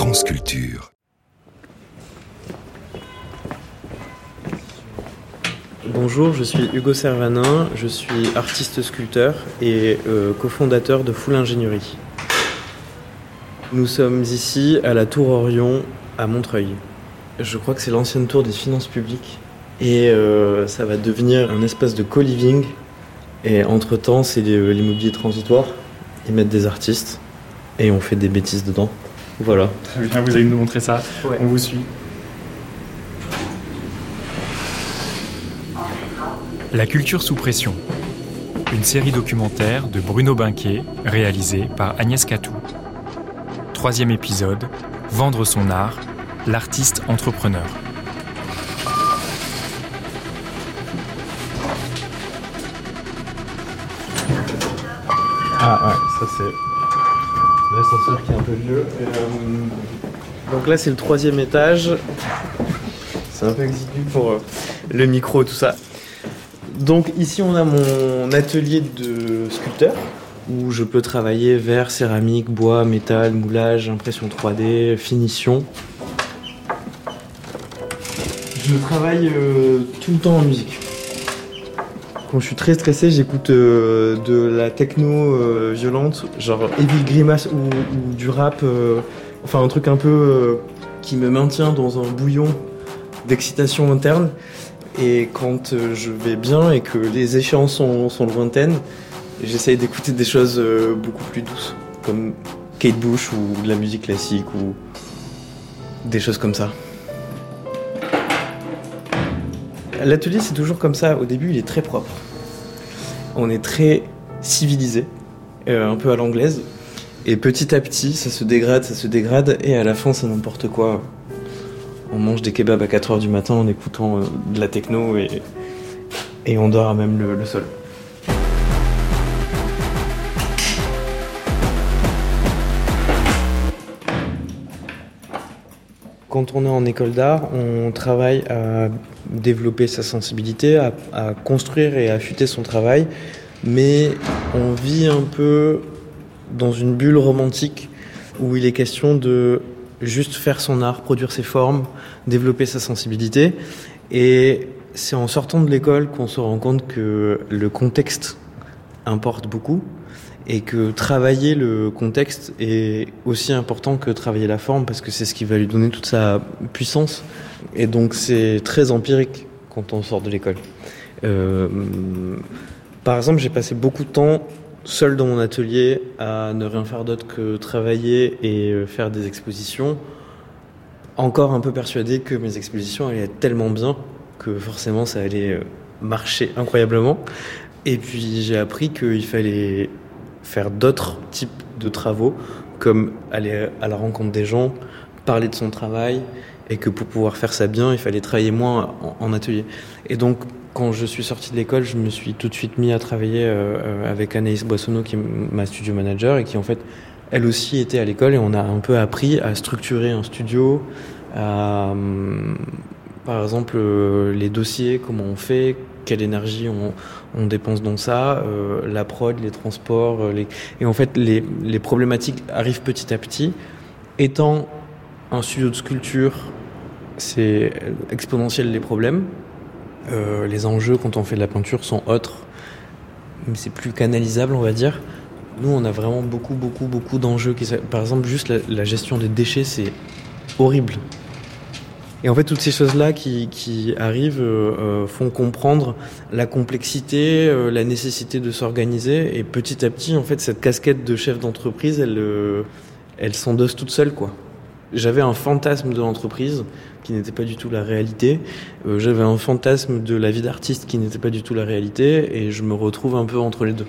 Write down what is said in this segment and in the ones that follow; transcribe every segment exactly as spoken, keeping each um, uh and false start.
France Culture. Bonjour, je suis Hugo Servanin, je suis artiste sculpteur et euh, cofondateur de Full Ingénierie. Nous sommes ici à la Tour Orion à Montreuil. Je crois que c'est l'ancienne tour des finances publiques et euh, ça va devenir un espace de co-living. Et entre-temps, c'est l'immobilier transitoire. Ils mettent des artistes et on fait des bêtises dedans. Voilà. Très bien, vous allez nous montrer ça. Ouais. On vous suit. La culture sous pression. Une série documentaire de Bruno Binquet, réalisée par Agnès Catou. Troisième épisode, Vendre son art, l'artiste entrepreneur. Ah ouais, ça c'est l'ascenseur qui est un peu vieux. Et, euh... Donc là c'est le troisième étage. C'est un peu exigu pour euh, le micro, tout ça. Donc ici on a mon atelier de sculpteur où je peux travailler verre, céramique, bois, métal, moulage, impression trois D, finition. Je travaille euh, tout le temps en musique. Quand je suis très stressé, j'écoute euh, de la techno euh, violente, genre Evil Grimace ou, ou du rap, euh, enfin un truc un peu euh, qui me maintient dans un bouillon d'excitation interne. Et quand euh, je vais bien et que les échéances sont, sont lointaines, j'essaye d'écouter des choses euh, beaucoup plus douces, comme Kate Bush ou de la musique classique ou des choses comme ça. L'atelier, c'est toujours comme ça. Au début, il est très propre. On est très civilisé, euh, un peu à l'anglaise. Et petit à petit, ça se dégrade, ça se dégrade. Et à la fin, c'est n'importe quoi. On mange des kebabs à quatre heures du matin en écoutant euh, de la techno et, et on dort à même le, le sol. Quand on est en école d'art, on travaille à développer sa sensibilité, à, à construire et à affûter son travail, mais on vit un peu dans une bulle romantique où il est question de juste faire son art, produire ses formes, développer sa sensibilité. Et c'est en sortant de l'école qu'on se rend compte que le contexte importe beaucoup et que travailler le contexte est aussi important que travailler la forme parce que c'est ce qui va lui donner toute sa puissance. Et donc c'est très empirique quand on sort de l'école. Euh, par exemple, j'ai passé beaucoup de temps seul dans mon atelier à ne rien faire d'autre que travailler et faire des expositions, encore un peu persuadé que mes expositions allaient être tellement bien que forcément ça allait marcher incroyablement. Et puis j'ai appris qu'il fallait faire d'autres types de travaux, comme aller à la rencontre des gens, parler de son travail, et que pour pouvoir faire ça bien, il fallait travailler moins en, en atelier. Et donc, quand je suis sorti de l'école, je me suis tout de suite mis à travailler euh, avec Anaïs Boissonneau, qui est ma studio manager, et qui en fait, elle aussi était à l'école, et on a un peu appris à structurer un studio, à, euh, par exemple, euh, les dossiers, comment on fait, quelle énergie on, on dépense dans ça, euh, la prod, les transports, euh, les... et en fait, les, les problématiques arrivent petit à petit. Étant un studio de sculpture, c'est exponentiel les problèmes. Euh, les enjeux quand on fait de la peinture sont autres, mais c'est plus canalisable, on va dire. Nous, on a vraiment beaucoup, beaucoup, beaucoup d'enjeux. Qui, par exemple, juste la, la gestion des déchets, c'est horrible. Et en fait, toutes ces choses-là qui, qui arrivent euh, font comprendre la complexité, euh, la nécessité de s'organiser. Et petit à petit, en fait, cette casquette de chef d'entreprise, elle, euh, elle s'endosse toute seule, quoi. J'avais un fantasme de l'entreprise qui n'était pas du tout la réalité. Euh, j'avais un fantasme de la vie d'artiste qui n'était pas du tout la réalité. Et je me retrouve un peu entre les deux.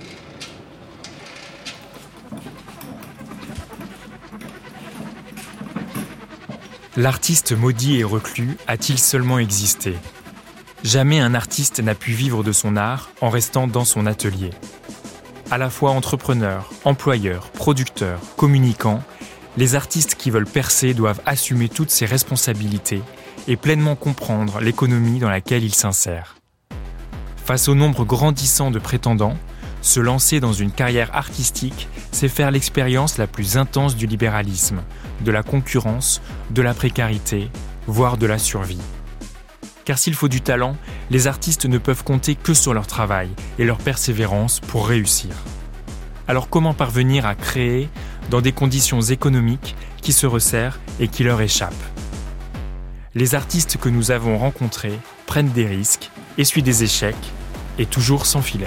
L'artiste maudit et reclus a-t-il seulement existé ? Jamais un artiste n'a pu vivre de son art en restant dans son atelier. À la fois entrepreneur, employeur, producteur, communicant, les artistes qui veulent percer doivent assumer toutes ces responsabilités et pleinement comprendre l'économie dans laquelle ils s'insèrent. Face au nombre grandissant de prétendants, Se lancer dans une carrière artistique, c'est faire l'expérience la plus intense du libéralisme, de la concurrence, de la précarité, voire de la survie. Car s'il faut du talent, les artistes ne peuvent compter que sur leur travail et leur persévérance pour réussir. Alors comment parvenir à créer dans des conditions économiques qui se resserrent et qui leur échappent ? Les artistes que nous avons rencontrés prennent des risques, essuient des échecs et toujours sans filet.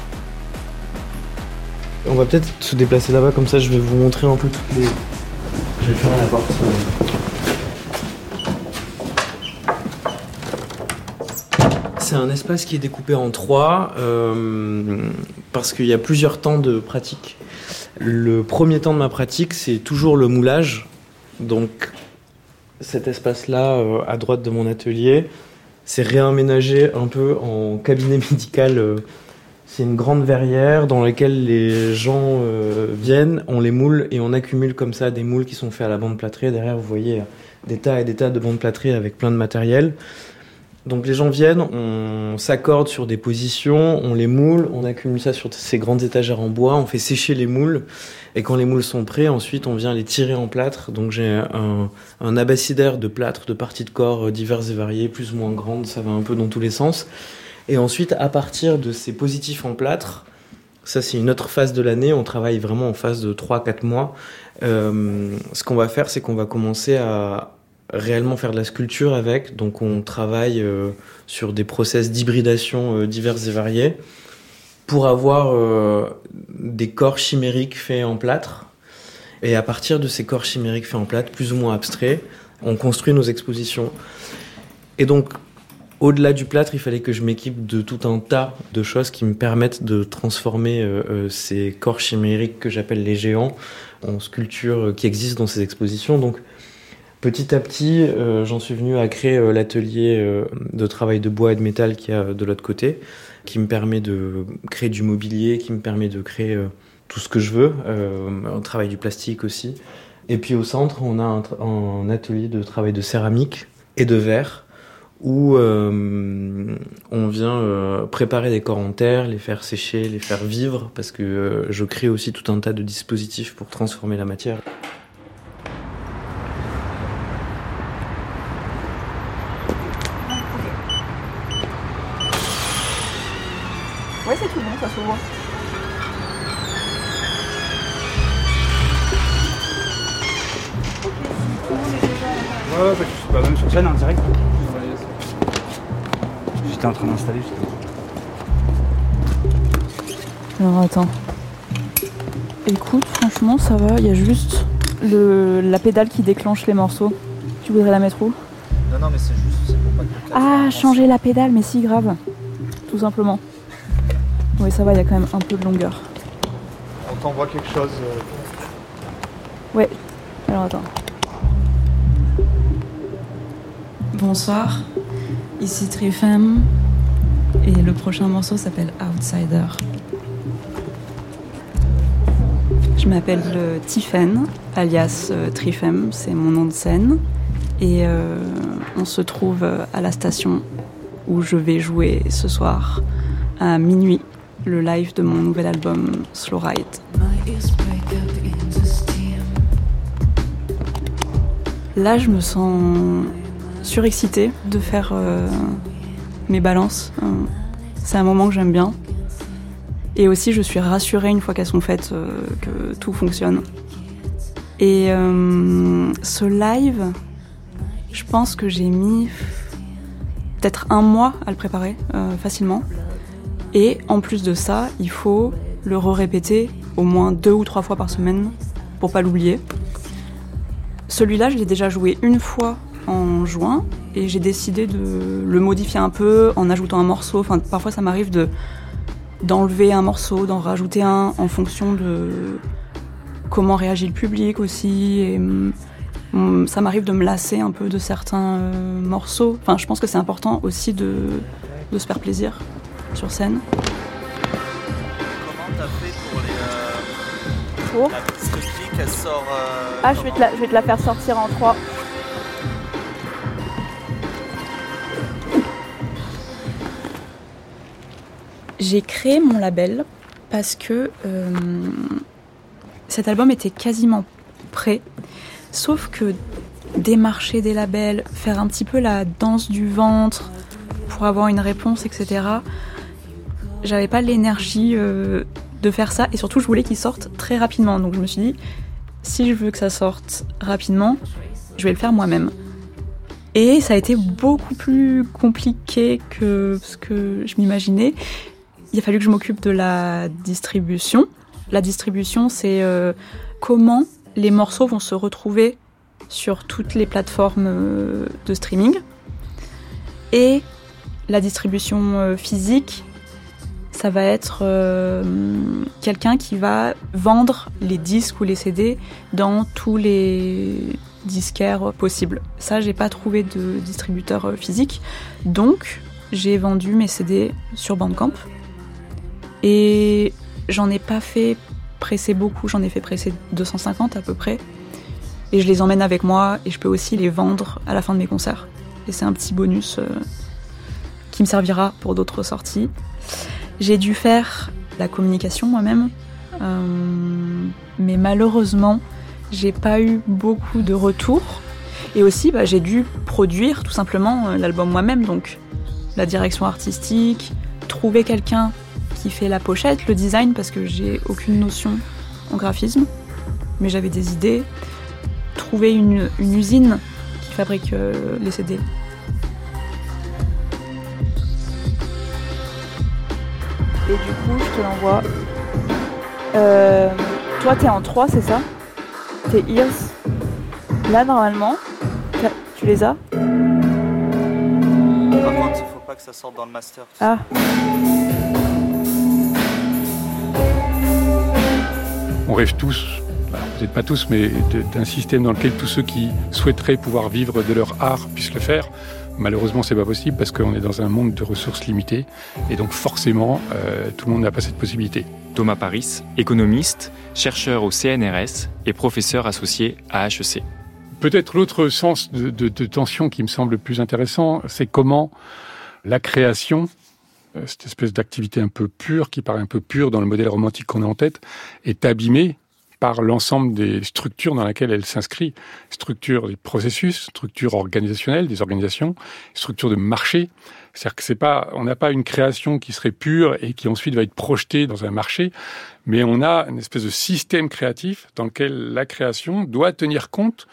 On va peut-être se déplacer là-bas, comme ça je vais vous montrer un peu toutes les... Je vais fermer la porte. C'est un espace qui est découpé en trois euh, parce qu'il y a plusieurs temps de pratique. Le premier temps de ma pratique, c'est toujours le moulage. Donc cet espace-là, euh, à droite de mon atelier, c'est réaménagé un peu en cabinet médical. Euh, c'est une grande verrière dans laquelle les gens euh, viennent, on les moule et on accumule comme ça des moules qui sont faits à la bande plâtrée. Derrière, vous voyez des tas et des tas de bandes plâtrées avec plein de matériel. Donc les gens viennent, on s'accorde sur des positions, on les moule, on accumule ça sur ces grandes étagères en bois, on fait sécher les moules, et quand les moules sont prêts, ensuite on vient les tirer en plâtre. Donc j'ai un, un abécidaire de plâtre, de parties de corps diverses et variées, plus ou moins grandes, ça va un peu dans tous les sens. Et ensuite, à partir de ces positifs en plâtre, ça c'est une autre phase de l'année, on travaille vraiment en phase de trois à quatre mois. Euh, ce qu'on va faire, c'est qu'on va commencer à réellement faire de la sculpture avec, donc on travaille euh, sur des process d'hybridation euh, divers et variés pour avoir euh, des corps chimériques faits en plâtre. Et à partir de ces corps chimériques faits en plâtre, plus ou moins abstraits, on construit nos expositions. Et donc, au-delà du plâtre, il fallait que je m'équipe de tout un tas de choses qui me permettent de transformer euh, euh, ces corps chimériques que j'appelle les géants en sculptures qui existent dans ces expositions. Donc, petit à petit, euh, j'en suis venu à créer euh, l'atelier euh, de travail de bois et de métal qu'il y a de l'autre côté, qui me permet de créer du mobilier, qui me permet de créer euh, tout ce que je veux, euh, un travail du plastique aussi. Et puis au centre, on a un, un atelier de travail de céramique et de verre, où euh, on vient euh, préparer des corps en terre, les faire sécher, les faire vivre, parce que euh, je crée aussi tout un tas de dispositifs pour transformer la matière. Ouais, c'est tout bon, ça s'ouvre. Ouais, ouais, je suis pas même sur scène, en direct. J'étais en train d'installer, justement. Alors attends. Écoute, franchement, ça va. Il y a juste le, la pédale qui déclenche les morceaux. Tu voudrais la mettre où ? Non, non, mais c'est juste, c'est pour pas que le casque... Ah, changer la pédale, mais si, grave. Tout simplement. Oui, ça va, il y a quand même un peu de longueur. On t'envoie quelque chose. Euh... Ouais. Alors attends. Bonsoir, ici Trifem et le prochain morceau s'appelle Outsider. Je m'appelle euh, Tiffen, alias euh, Trifem, c'est mon nom de scène. Et euh, on se trouve à la station où je vais jouer ce soir à minuit le live de mon nouvel album Slow Ride. Là, je me sens surexcitée de faire euh, mes balances. Euh, c'est un moment que j'aime bien. Et aussi, je suis rassurée une fois qu'elles sont faites, euh, que tout fonctionne. Et euh, ce live, je pense que j'ai mis peut-être un mois à le préparer, euh, facilement. Et en plus de ça, il faut le re-répéter au moins deux ou trois fois par semaine pour pas l'oublier. Celui-là, je l'ai déjà joué une fois en juin et j'ai décidé de le modifier un peu en ajoutant un morceau. Enfin, parfois, ça m'arrive de, d'enlever un morceau, d'en rajouter un en fonction de comment réagit le public aussi. Et hum, ça m'arrive de me lasser un peu de certains euh, morceaux. Enfin, je pense que c'est important aussi de, de se faire plaisir sur scène. Comment t'as fait pour les... Euh... Pour la piste clic, elle sort... Euh, ah, je vais, te la, je vais te la faire sortir en trois. J'ai créé mon label parce que euh, cet album était quasiment prêt, sauf que démarcher des labels, faire un petit peu la danse du ventre pour avoir une réponse, et cetera. J'avais pas l'énergie euh, de faire ça, et surtout je voulais qu'il sorte très rapidement. Donc je me suis dit, si je veux que ça sorte rapidement, je vais le faire moi-même. Et ça a été beaucoup plus compliqué que ce que je m'imaginais. Il a fallu que je m'occupe de la distribution. La distribution, c'est euh, comment les morceaux vont se retrouver sur toutes les plateformes euh, de streaming. Et la distribution euh, physique, ça va être euh, quelqu'un qui va vendre les disques ou les C D dans tous les disquaires possibles. Ça, j'ai pas trouvé de distributeur euh, physique, donc j'ai vendu mes C D sur Bandcamp. Et j'en ai pas fait presser beaucoup, j'en ai fait presser deux cent cinquante à peu près. Et je les emmène avec moi et je peux aussi les vendre à la fin de mes concerts. Et c'est un petit bonus euh, qui me servira pour d'autres sorties. J'ai dû faire la communication moi-même, euh, mais malheureusement, j'ai pas eu beaucoup de retours. Et aussi, bah, j'ai dû produire tout simplement euh, l'album moi-même, donc la direction artistique, trouver quelqu'un qui fait la pochette, le design, parce que j'ai aucune notion en graphisme, mais j'avais des idées, trouver une, une usine qui fabrique euh, les C D. Et du coup, je te l'envoie. Euh, toi, t'es en trois, c'est ça? T'es Ears. Là, normalement, tu les as? Par contre, il faut pas que ça sorte dans le master. Ah. On rêve tous, alors peut-être pas tous, mais d'un système dans lequel tous ceux qui souhaiteraient pouvoir vivre de leur art puissent le faire. Malheureusement, c'est pas possible parce qu'on est dans un monde de ressources limitées et donc forcément, euh, tout le monde n'a pas cette possibilité. Thomas Paris, économiste, chercheur au C N R S et professeur associé à H E C. Peut-être l'autre sens de, de, de tension qui me semble le plus intéressant, c'est comment la création, cette espèce d'activité un peu pure, qui paraît un peu pure dans le modèle romantique qu'on a en tête, est abîmée par l'ensemble des structures dans lesquelles elle s'inscrit. Structures des processus, structures organisationnelles, des organisations, structures de marché. C'est-à-dire que c'est pas, on n'a pas une création qui serait pure et qui ensuite va être projetée dans un marché, mais on a une espèce de système créatif dans lequel la création doit tenir compte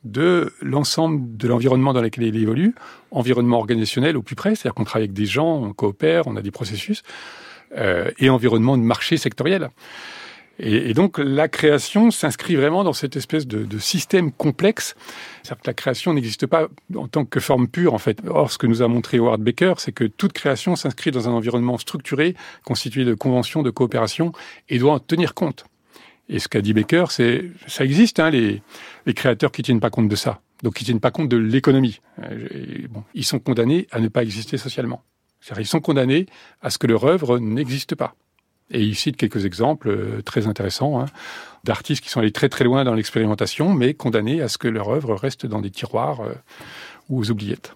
de l'ensemble de l'environnement dans lequel elle évolue, environnement organisationnel au plus près, c'est-à-dire qu'on travaille avec des gens, on coopère, on a des processus, euh, et environnement de marché sectoriel. Et, et donc la création s'inscrit vraiment dans cette espèce de, de système complexe. C'est-à-dire que la création n'existe pas en tant que forme pure, en fait. Or, ce que nous a montré Howard Baker, c'est que toute création s'inscrit dans un environnement structuré, constitué de conventions, de coopération, et doit en tenir compte. Et ce qu'a dit Baker, c'est ça existe, hein, les, les créateurs qui tiennent pas compte de ça. Donc, ils tiennent pas compte de l'économie. Et bon, ils sont condamnés à ne pas exister socialement. C'est-à-dire, ils sont condamnés à ce que leur œuvre n'existe pas. Et il cite quelques exemples euh, très intéressants hein, d'artistes qui sont allés très très loin dans l'expérimentation, mais condamnés à ce que leur œuvre reste dans des tiroirs euh, ou aux oubliettes.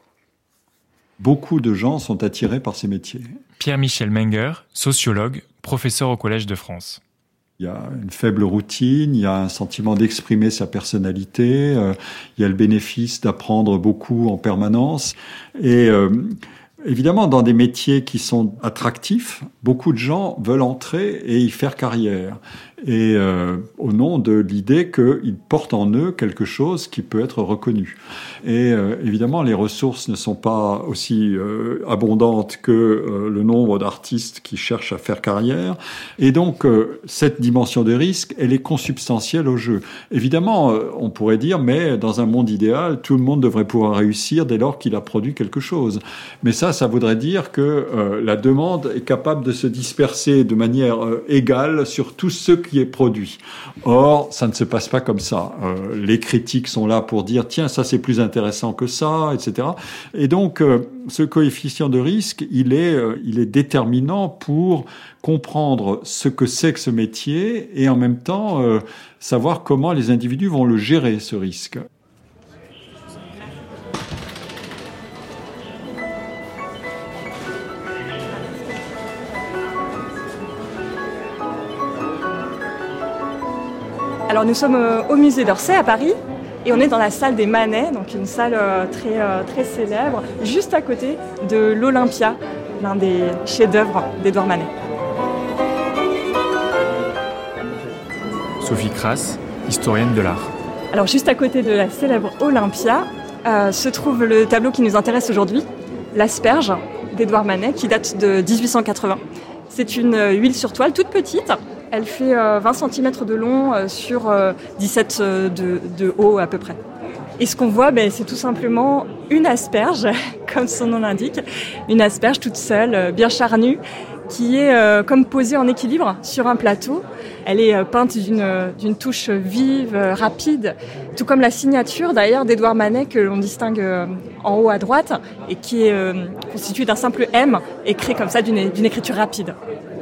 Beaucoup de gens sont attirés par ces métiers. Pierre-Michel Menger, sociologue, professeur au Collège de France. Il y a une faible routine, il y a un sentiment d'exprimer sa personnalité, euh, il y a le bénéfice d'apprendre beaucoup en permanence. Et euh, évidemment, dans des métiers qui sont attractifs, beaucoup de gens veulent entrer et y faire carrière. Et euh, au nom de l'idée qu'ils portent en eux quelque chose qui peut être reconnu. Et euh, évidemment, les ressources ne sont pas aussi euh, abondantes que euh, le nombre d'artistes qui cherchent à faire carrière. Et donc, euh, cette dimension de risque, elle est consubstantielle au jeu. Évidemment, euh, on pourrait dire, mais dans un monde idéal, tout le monde devrait pouvoir réussir dès lors qu'il a produit quelque chose. Mais ça, ça voudrait dire que euh, la demande est capable de se disperser de manière euh, égale sur tous ceux qui est produit. Or, ça ne se passe pas comme ça. Euh, les critiques sont là pour dire, tiens, ça c'est plus intéressant que ça, et cetera. Et donc, euh, ce coefficient de risque, il est, euh, il est déterminant pour comprendre ce que c'est que ce métier et en même temps euh, savoir comment les individus vont le gérer, ce risque. Alors nous sommes euh, au musée d'Orsay à Paris et on est dans la salle des Manet, donc une salle euh, très, euh, très célèbre, juste à côté de l'Olympia, l'un des chefs-d'œuvre d'Édouard Manet. Sophie Crass, historienne de l'art. Alors juste à côté de la célèbre Olympia euh, se trouve le tableau qui nous intéresse aujourd'hui, l'Asperge d'Édouard Manet, qui date de dix-huit cent quatre-vingts. C'est une huile sur toile toute petite. Elle fait euh, vingt centimètres de long euh, sur euh, dix-sept euh, de, de haut à peu près. Et ce qu'on voit, ben, c'est tout simplement une asperge, comme son nom l'indique, une asperge toute seule, euh, bien charnue, qui est euh, comme posée en équilibre sur un plateau. Elle est euh, peinte d'une, d'une touche vive, euh, rapide, tout comme la signature d'ailleurs d'Édouard Manet que l'on distingue euh, en haut à droite et qui est euh, constituée d'un simple M écrit comme ça d'une, d'une écriture rapide.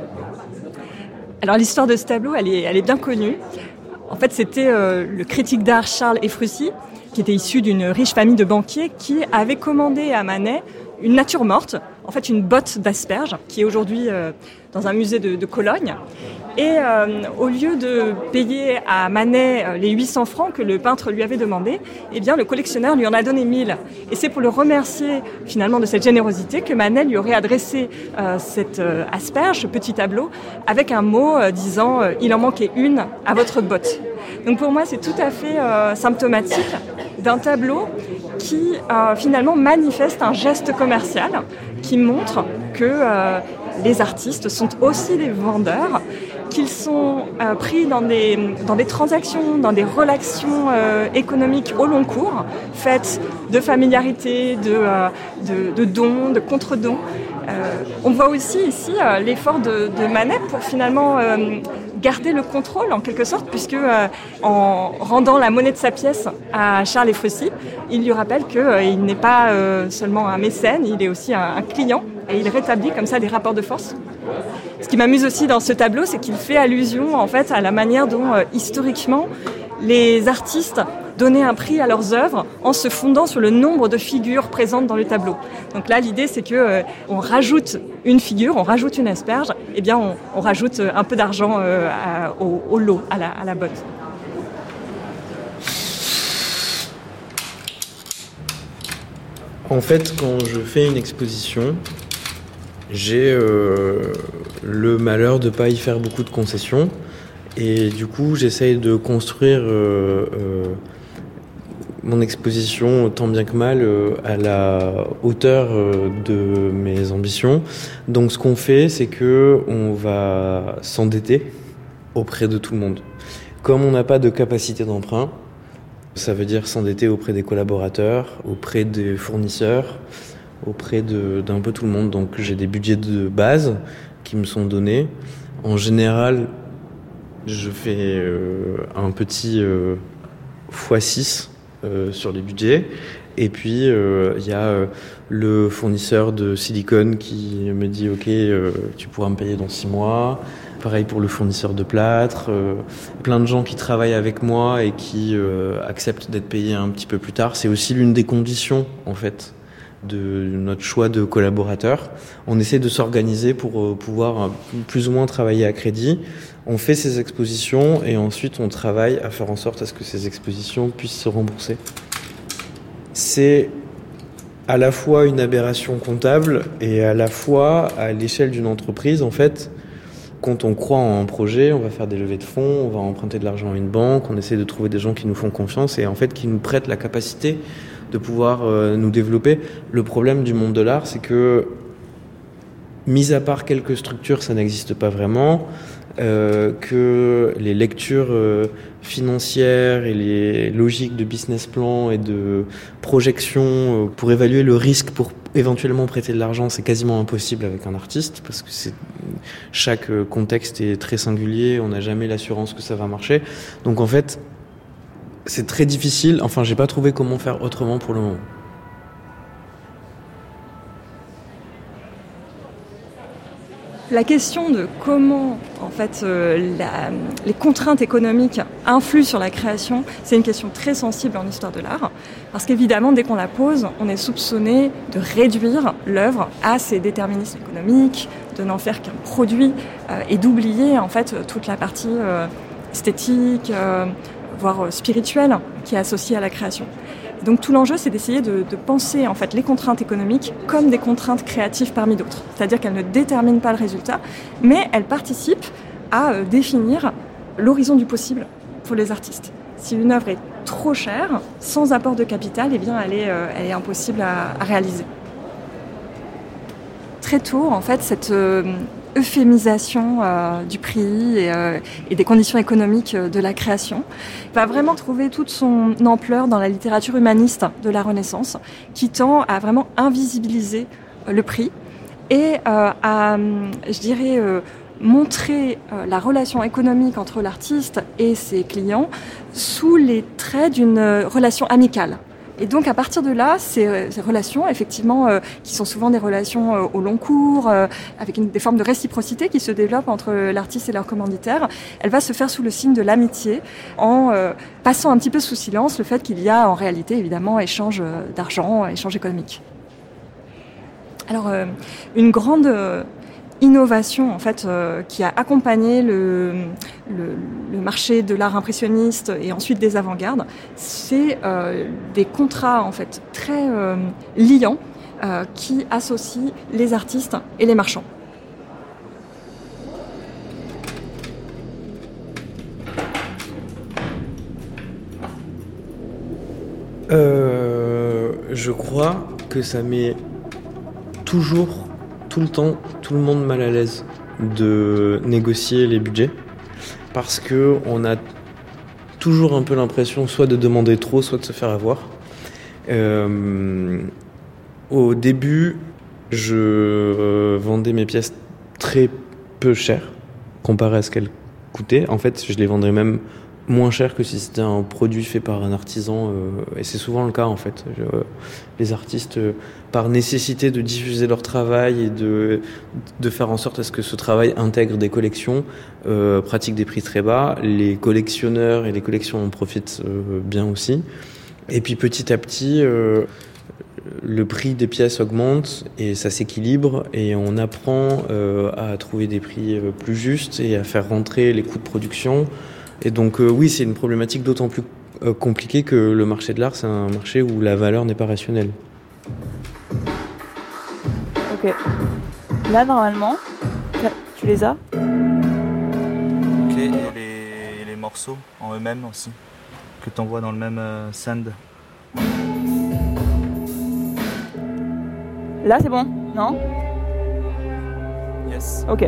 Alors l'histoire de ce tableau, elle est, elle est bien connue. En fait, c'était euh, le critique d'art Charles Ephrussi, qui était issu d'une riche famille de banquiers, qui avait commandé à Manet une nature morte, en fait une botte d'asperges, qui est aujourd'hui euh, dans un musée de, de Cologne. Et euh, au lieu de payer à Manet euh, les huit cents francs que le peintre lui avait demandé, eh bien le collectionneur lui en a donné mille. Et c'est pour le remercier finalement de cette générosité que Manet lui aurait adressé euh, cette euh, asperge, ce petit tableau, avec un mot euh, disant euh, « il en manquait une à votre botte ». Donc pour moi c'est tout à fait euh, symptomatique d'un tableau qui euh, finalement manifeste un geste commercial qui montre que euh, les artistes sont aussi des vendeurs, qu'ils sont euh, pris dans des, dans des transactions, dans des relations euh, économiques au long cours, faites de familiarité, de, euh, de, de dons, de contre-dons. Euh, on voit aussi ici euh, l'effort de, de Manet pour finalement euh, garder le contrôle en quelque sorte, puisque euh, en rendant la monnaie de sa pièce à Charles Ephrussi, il lui rappelle qu'il euh, n'est pas euh, seulement un mécène, il est aussi un, un client, et il rétablit comme ça des rapports de force. Ce qui m'amuse aussi dans ce tableau, c'est qu'il fait allusion en fait à la manière dont euh, historiquement les artistes donnaient un prix à leurs œuvres en se fondant sur le nombre de figures présentes dans le tableau. Donc là, l'idée, c'est que euh, on rajoute une figure, on rajoute une asperge, et bien on, on rajoute un peu d'argent euh, à, au, au lot, à la, à la botte. En fait, quand je fais une exposition, j'ai euh, le malheur de ne pas y faire beaucoup de concessions. Et du coup, j'essaye de construire euh, euh, mon exposition tant bien que mal euh, à la hauteur euh, de mes ambitions. Donc ce qu'on fait, c'est que on va s'endetter auprès de tout le monde. Comme on n'a pas de capacité d'emprunt, ça veut dire s'endetter auprès des collaborateurs, auprès des fournisseurs, auprès de, d'un peu tout le monde. Donc j'ai des budgets de base qui me sont donnés. En général, je fais euh, un petit euh, fois six euh, sur les budgets. Et puis, il euh, y a euh, le fournisseur de silicone qui me dit « Ok, euh, tu pourras me payer dans six mois ». Pareil pour le fournisseur de plâtre. Euh, plein de gens qui travaillent avec moi et qui euh, acceptent d'être payés un petit peu plus tard. C'est aussi l'une des conditions, en fait, de notre choix de collaborateurs. On essaie de s'organiser pour euh, pouvoir euh, plus ou moins travailler à crédit. On fait ces expositions et ensuite on travaille à faire en sorte à ce que ces expositions puissent se rembourser. C'est à la fois une aberration comptable et à la fois à l'échelle d'une entreprise. En fait, quand on croit en un projet, on va faire des levées de fonds, on va emprunter de l'argent à une banque, on essaie de trouver des gens qui nous font confiance et en fait qui nous prêtent la capacité de pouvoir euh, nous développer. Le problème du monde de l'art, c'est que, mis à part quelques structures, ça n'existe pas vraiment. Euh, que les lectures euh, financières et les logiques de business plan et de projection euh, pour évaluer le risque pour éventuellement prêter de l'argent, c'est quasiment impossible avec un artiste parce que c'est, chaque contexte est très singulier, on n'a jamais l'assurance que ça va marcher. Donc en fait, c'est très difficile. Enfin, j'ai pas trouvé comment faire autrement pour le moment. La question de comment, en fait, euh, la, les contraintes économiques influent sur la création, c'est une question très sensible en histoire de l'art, parce qu'évidemment, dès qu'on la pose, on est soupçonné de réduire l'œuvre à ses déterminismes économiques, de n'en faire qu'un produit, euh, et d'oublier, en fait, toute la partie euh, esthétique, euh, voire spirituel, qui est associé à la création. Et donc tout l'enjeu, c'est d'essayer de, de penser en fait les contraintes économiques comme des contraintes créatives parmi d'autres. C'est-à-dire qu'elles ne déterminent pas le résultat, mais elles participent à euh, définir l'horizon du possible pour les artistes. Si une œuvre est trop chère, sans apport de capital, eh bien elle est, euh, elle est impossible à, à réaliser. Très tôt, en fait, cette euh, euphémisation euh, du prix et, euh, et des conditions économiques de la création va vraiment trouver toute son ampleur dans la littérature humaniste de la Renaissance, qui tend à vraiment invisibiliser le prix et euh, à, je dirais, euh, montrer euh, la relation économique entre l'artiste et ses clients sous les traits d'une euh, relation amicale. Et donc, à partir de là, ces, ces relations, effectivement, euh, qui sont souvent des relations euh, au long cours, euh, avec une, des formes de réciprocité qui se développent entre l'artiste et leur commanditaire, elle va se faire sous le signe de l'amitié, en euh, passant un petit peu sous silence le fait qu'il y a en réalité, évidemment, échange euh, d'argent, échange économique. Alors, euh, une grande... Euh, innovation en fait euh, qui a accompagné le, le, le marché de l'art impressionniste et ensuite des avant-gardes, c'est euh, des contrats en fait très euh, liants euh, qui associent les artistes et les marchands. Euh, je crois que ça met toujours tout le temps, tout le monde mal à l'aise de négocier les budgets parce que on a toujours un peu l'impression soit de demander trop, soit de se faire avoir. Euh, au début, je euh, vendais mes pièces très peu chères comparé à ce qu'elles coûtaient. En fait, je les vendrais même moins cher que si c'était un produit fait par un artisan, euh, et c'est souvent le cas en fait. Je, euh, les artistes, euh, par nécessité de diffuser leur travail et de, de faire en sorte à ce que ce travail intègre des collections, euh, pratiquent des prix très bas. Les collectionneurs et les collections en profitent euh, bien aussi. Et puis petit à petit, euh, le prix des pièces augmente et ça s'équilibre et on apprend euh, à trouver des prix euh, plus justes et à faire rentrer les coûts de production. Et donc euh, oui, c'est une problématique d'autant plus euh, compliquée que le marché de l'art, c'est un marché où la valeur n'est pas rationnelle. Ok. Là, normalement, tu les as ? Ok, et les, et les morceaux en eux-mêmes aussi, que tu envoies dans le même euh, send. Là, c'est bon ? Non ? Yes. Ok.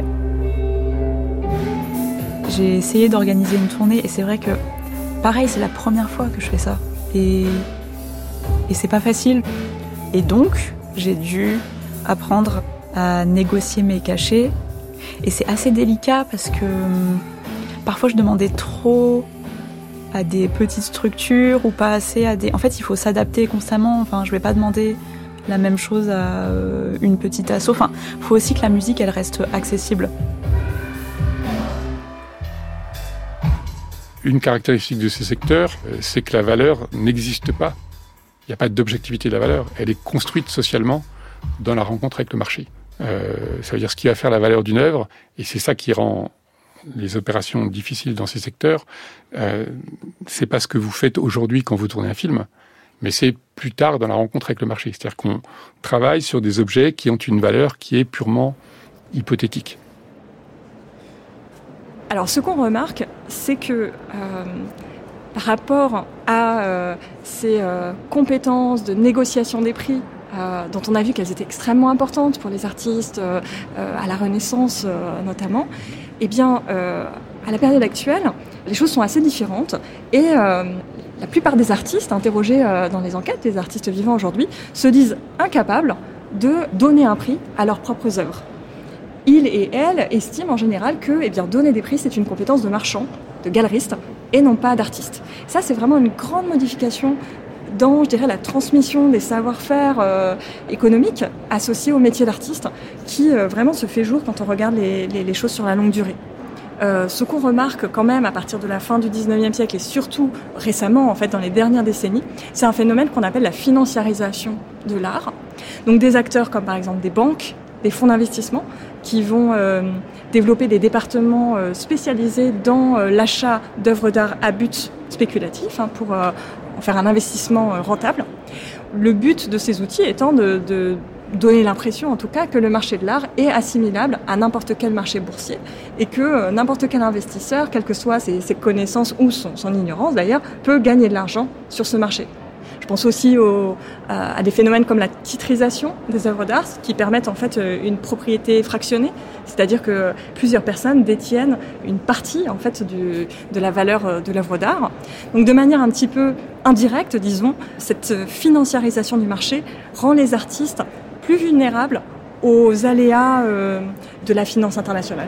J'ai essayé d'organiser une tournée et c'est vrai que, pareil, c'est la première fois que je fais ça. Et, et c'est pas facile. Et donc, j'ai dû apprendre à négocier mes cachets. Et c'est assez délicat parce que hum, parfois je demandais trop à des petites structures ou pas assez à des... En fait, il faut s'adapter constamment. Enfin, je vais pas demander la même chose à euh, une petite asso. Enfin, il faut aussi que la musique, elle reste accessible. Une caractéristique de ces secteurs, c'est que la valeur n'existe pas. Il n'y a pas d'objectivité de la valeur. Elle est construite socialement dans la rencontre avec le marché. Euh, ça veut dire ce qui va faire la valeur d'une œuvre, et c'est ça qui rend les opérations difficiles dans ces secteurs. Euh, c'est pas ce que vous faites aujourd'hui quand vous tournez un film, mais c'est plus tard dans la rencontre avec le marché. C'est-à-dire qu'on travaille sur des objets qui ont une valeur qui est purement hypothétique. Alors, ce qu'on remarque, c'est que euh, par rapport à euh, ces euh, compétences de négociation des prix, euh, dont on a vu qu'elles étaient extrêmement importantes pour les artistes, euh, euh, à la Renaissance euh, notamment, eh bien, euh, à la période actuelle, les choses sont assez différentes. Et euh, la plupart des artistes interrogés euh, dans les enquêtes, les artistes vivants aujourd'hui, se disent incapables de donner un prix à leurs propres œuvres. Ils et elles estiment en général que eh bien, donner des prix, c'est une compétence de marchand, de galeriste, et non pas d'artiste. Ça, c'est vraiment une grande modification dans, je dirais, la transmission des savoir-faire euh, économiques associés au métier d'artiste, qui euh, vraiment se fait jour quand on regarde les, les, les choses sur la longue durée. Euh, ce qu'on remarque quand même à partir de la fin du dix-neuvième siècle et surtout récemment, en fait, dans les dernières décennies, c'est un phénomène qu'on appelle la financiarisation de l'art. Donc des acteurs comme par exemple des banques, des fonds d'investissement qui vont euh, développer des départements euh, spécialisés dans euh, l'achat d'œuvres d'art à but spéculatif hein, pour euh, en faire un investissement euh, rentable. Le but de ces outils étant de, de donner l'impression, en tout cas, que le marché de l'art est assimilable à n'importe quel marché boursier et que euh, n'importe quel investisseur, quelles que soient ses, ses connaissances ou son, son ignorance d'ailleurs, peut gagner de l'argent sur ce marché. Je pense aussi au, à, à des phénomènes comme la titrisation des œuvres d'art qui permettent en fait une propriété fractionnée, c'est-à-dire que plusieurs personnes détiennent une partie en fait du, de la valeur de l'œuvre d'art. Donc de manière un petit peu indirecte, disons, cette financiarisation du marché rend les artistes plus vulnérables aux aléas euh, de la finance internationale.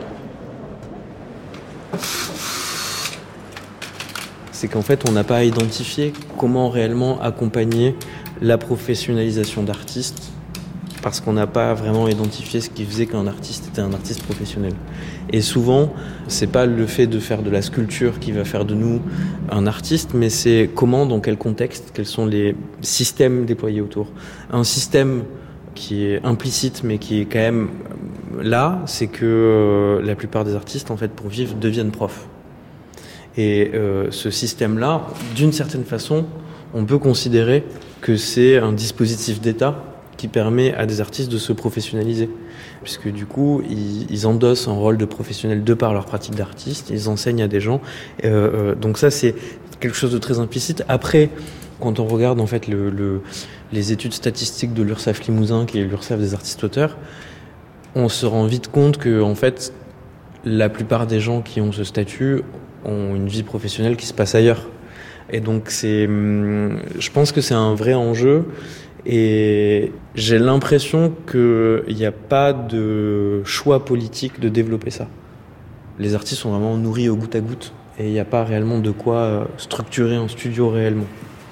C'est qu'en fait, on n'a pas identifié comment réellement accompagner la professionnalisation d'artistes, parce qu'on n'a pas vraiment identifié ce qui faisait qu'un artiste était un artiste professionnel. Et souvent, c'est pas le fait de faire de la sculpture qui va faire de nous un artiste, mais c'est comment, dans quel contexte, quels sont les systèmes déployés autour. Un système qui est implicite, mais qui est quand même là, c'est que la plupart des artistes, en fait, pour vivre, deviennent profs. Et euh, ce système-là, d'une certaine façon, on peut considérer que c'est un dispositif d'État qui permet à des artistes de se professionnaliser. Puisque du coup, ils, ils endossent un rôle de professionnel de par leur pratique d'artiste, ils enseignent à des gens. Euh, euh, donc ça, c'est quelque chose de très implicite. Après, quand on regarde en fait le, le, les études statistiques de l'URSSAF Limousin, qui est l'URSSAF des artistes-auteurs, on se rend vite compte que en fait, la plupart des gens qui ont ce statut ont une vie professionnelle qui se passe ailleurs. Et donc c'est, je pense que c'est un vrai enjeu et j'ai l'impression qu'il n'y a pas de choix politique de développer ça. Les artistes sont vraiment nourris au goutte à goutte et il n'y a pas réellement de quoi structurer un studio réellement.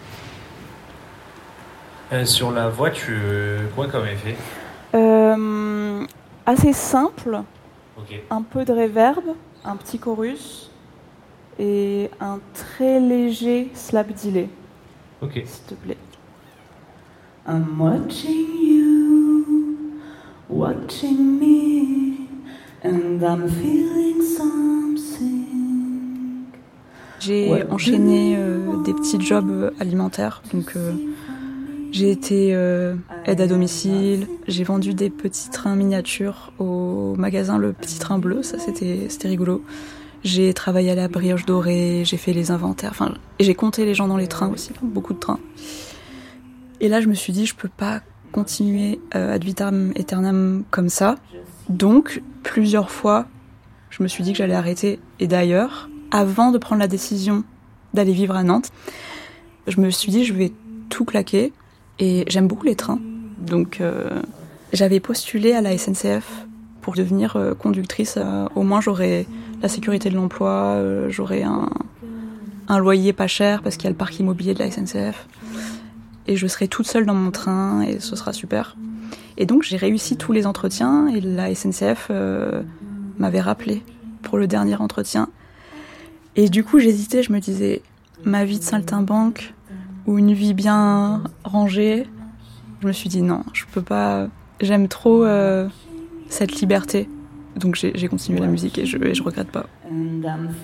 Euh, sur la voix, tu quoi comme effet ? euh, Assez simple, okay. Un peu de reverb, un petit chorus et un très léger slap delay. Ok. S'il te plaît. I'm watching you, watching me, and I'm feeling something. J'ai ouais. enchaîné euh, des petits jobs alimentaires, donc euh, j'ai été euh, aide à domicile, j'ai vendu des petits trains miniatures au magasin Le Petit Train Bleu, ça c'était, c'était rigolo. J'ai travaillé à la brioche dorée, j'ai fait les inventaires, enfin, et j'ai compté les gens dans les trains aussi, beaucoup de trains. Et là, je me suis dit, je peux pas continuer euh, ad vitam aeternam comme ça. Donc, plusieurs fois, je me suis dit que j'allais arrêter. Et d'ailleurs, avant de prendre la décision d'aller vivre à Nantes, je me suis dit, je vais tout claquer. Et j'aime beaucoup les trains. Donc, euh, j'avais postulé à la S N C F pour devenir euh, conductrice. Euh, au moins, j'aurais la sécurité de l'emploi, euh, j'aurais un, un loyer pas cher parce qu'il y a le parc immobilier de la S N C F. Et je serai toute seule dans mon train et ce sera super. Et donc, j'ai réussi tous les entretiens et la S N C F euh, m'avait rappelé pour le dernier entretien. Et du coup, j'hésitais, je me disais, ma vie de saltimbanque ou une vie bien rangée. Je me suis dit non, je peux pas. J'aime trop euh, cette liberté. Donc j'ai, j'ai continué la musique et je, et je regrette pas. Tu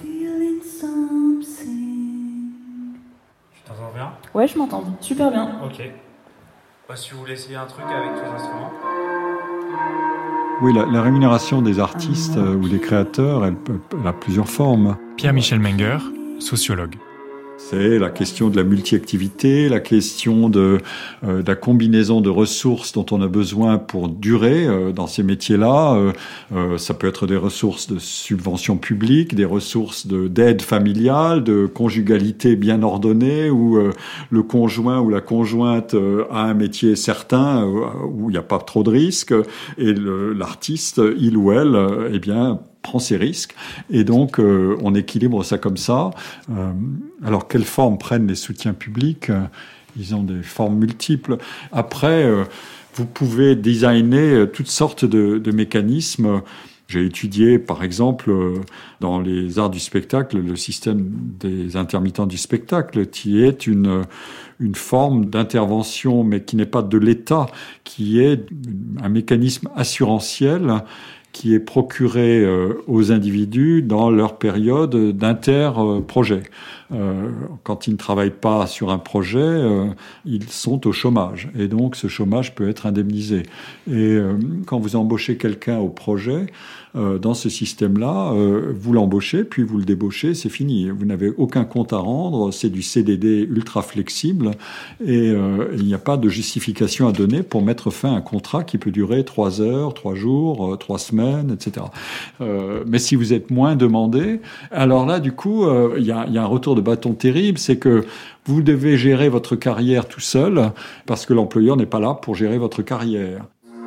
t'entends bien ? Ouais, je m'entends super bien. Ok. Bah, si vous voulez essayer un truc avec les instruments. Oui, la, la rémunération des artistes euh, ou des créateurs, elle, elle a plusieurs formes. Pierre-Michel Menger, sociologue. C'est la question de la multi-activité, la question de, euh, de la combinaison de ressources dont on a besoin pour durer euh, dans ces métiers-là. Euh, euh, ça peut être des ressources de subventions publiques, des ressources de, d'aide familiale, de conjugalité bien ordonnée, où euh, le conjoint ou la conjointe euh, a un métier certain, euh, où il n'y a pas trop de risques, et le, l'artiste, il ou elle, euh, eh bien, prend ses risques, et donc euh, on équilibre ça comme ça. Euh, alors, quelles formes prennent les soutiens publics ? Ils ont des formes multiples. Après, euh, vous pouvez designer toutes sortes de, de mécanismes. J'ai étudié, par exemple, dans les arts du spectacle, le système des intermittents du spectacle, qui est une, une forme d'intervention, mais qui n'est pas de l'État, qui est un mécanisme assurantiel qui est procuré euh, aux individus dans leur période d'inter-projet. Euh, quand ils ne travaillent pas sur un projet, euh, ils sont au chômage. Et donc, ce chômage peut être indemnisé. Et euh, quand vous embauchez quelqu'un au projet, euh, dans ce système-là, euh, vous l'embauchez, puis vous le débauchez, c'est fini. Vous n'avez aucun compte à rendre, c'est du C D D ultra flexible, et euh, il n'y a pas de justification à donner pour mettre fin à un contrat qui peut durer trois heures, trois jours, euh, trois semaines, et cetera. Euh, mais si vous êtes moins demandé, alors là, du coup, euh, il y a, y a un retour de bâton terrible, c'est que vous devez gérer votre carrière tout seul, parce que l'employeur n'est pas là pour gérer votre carrière.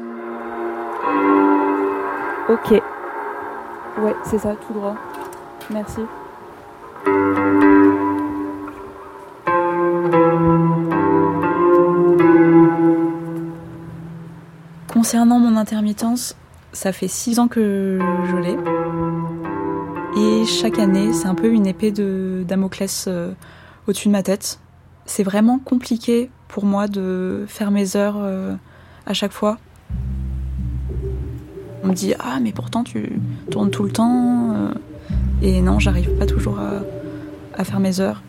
Ok. Ouais, c'est ça, tout droit. Merci. Concernant mon intermittence, ça fait six ans que je l'ai. Et chaque année, c'est un peu une épée de Damoclès euh, au-dessus de ma tête. C'est vraiment compliqué pour moi de faire mes heures euh, à chaque fois. On me dit « Ah, mais pourtant, tu tournes tout le temps. Euh, » Et non, j'arrive pas toujours à, à faire mes heures.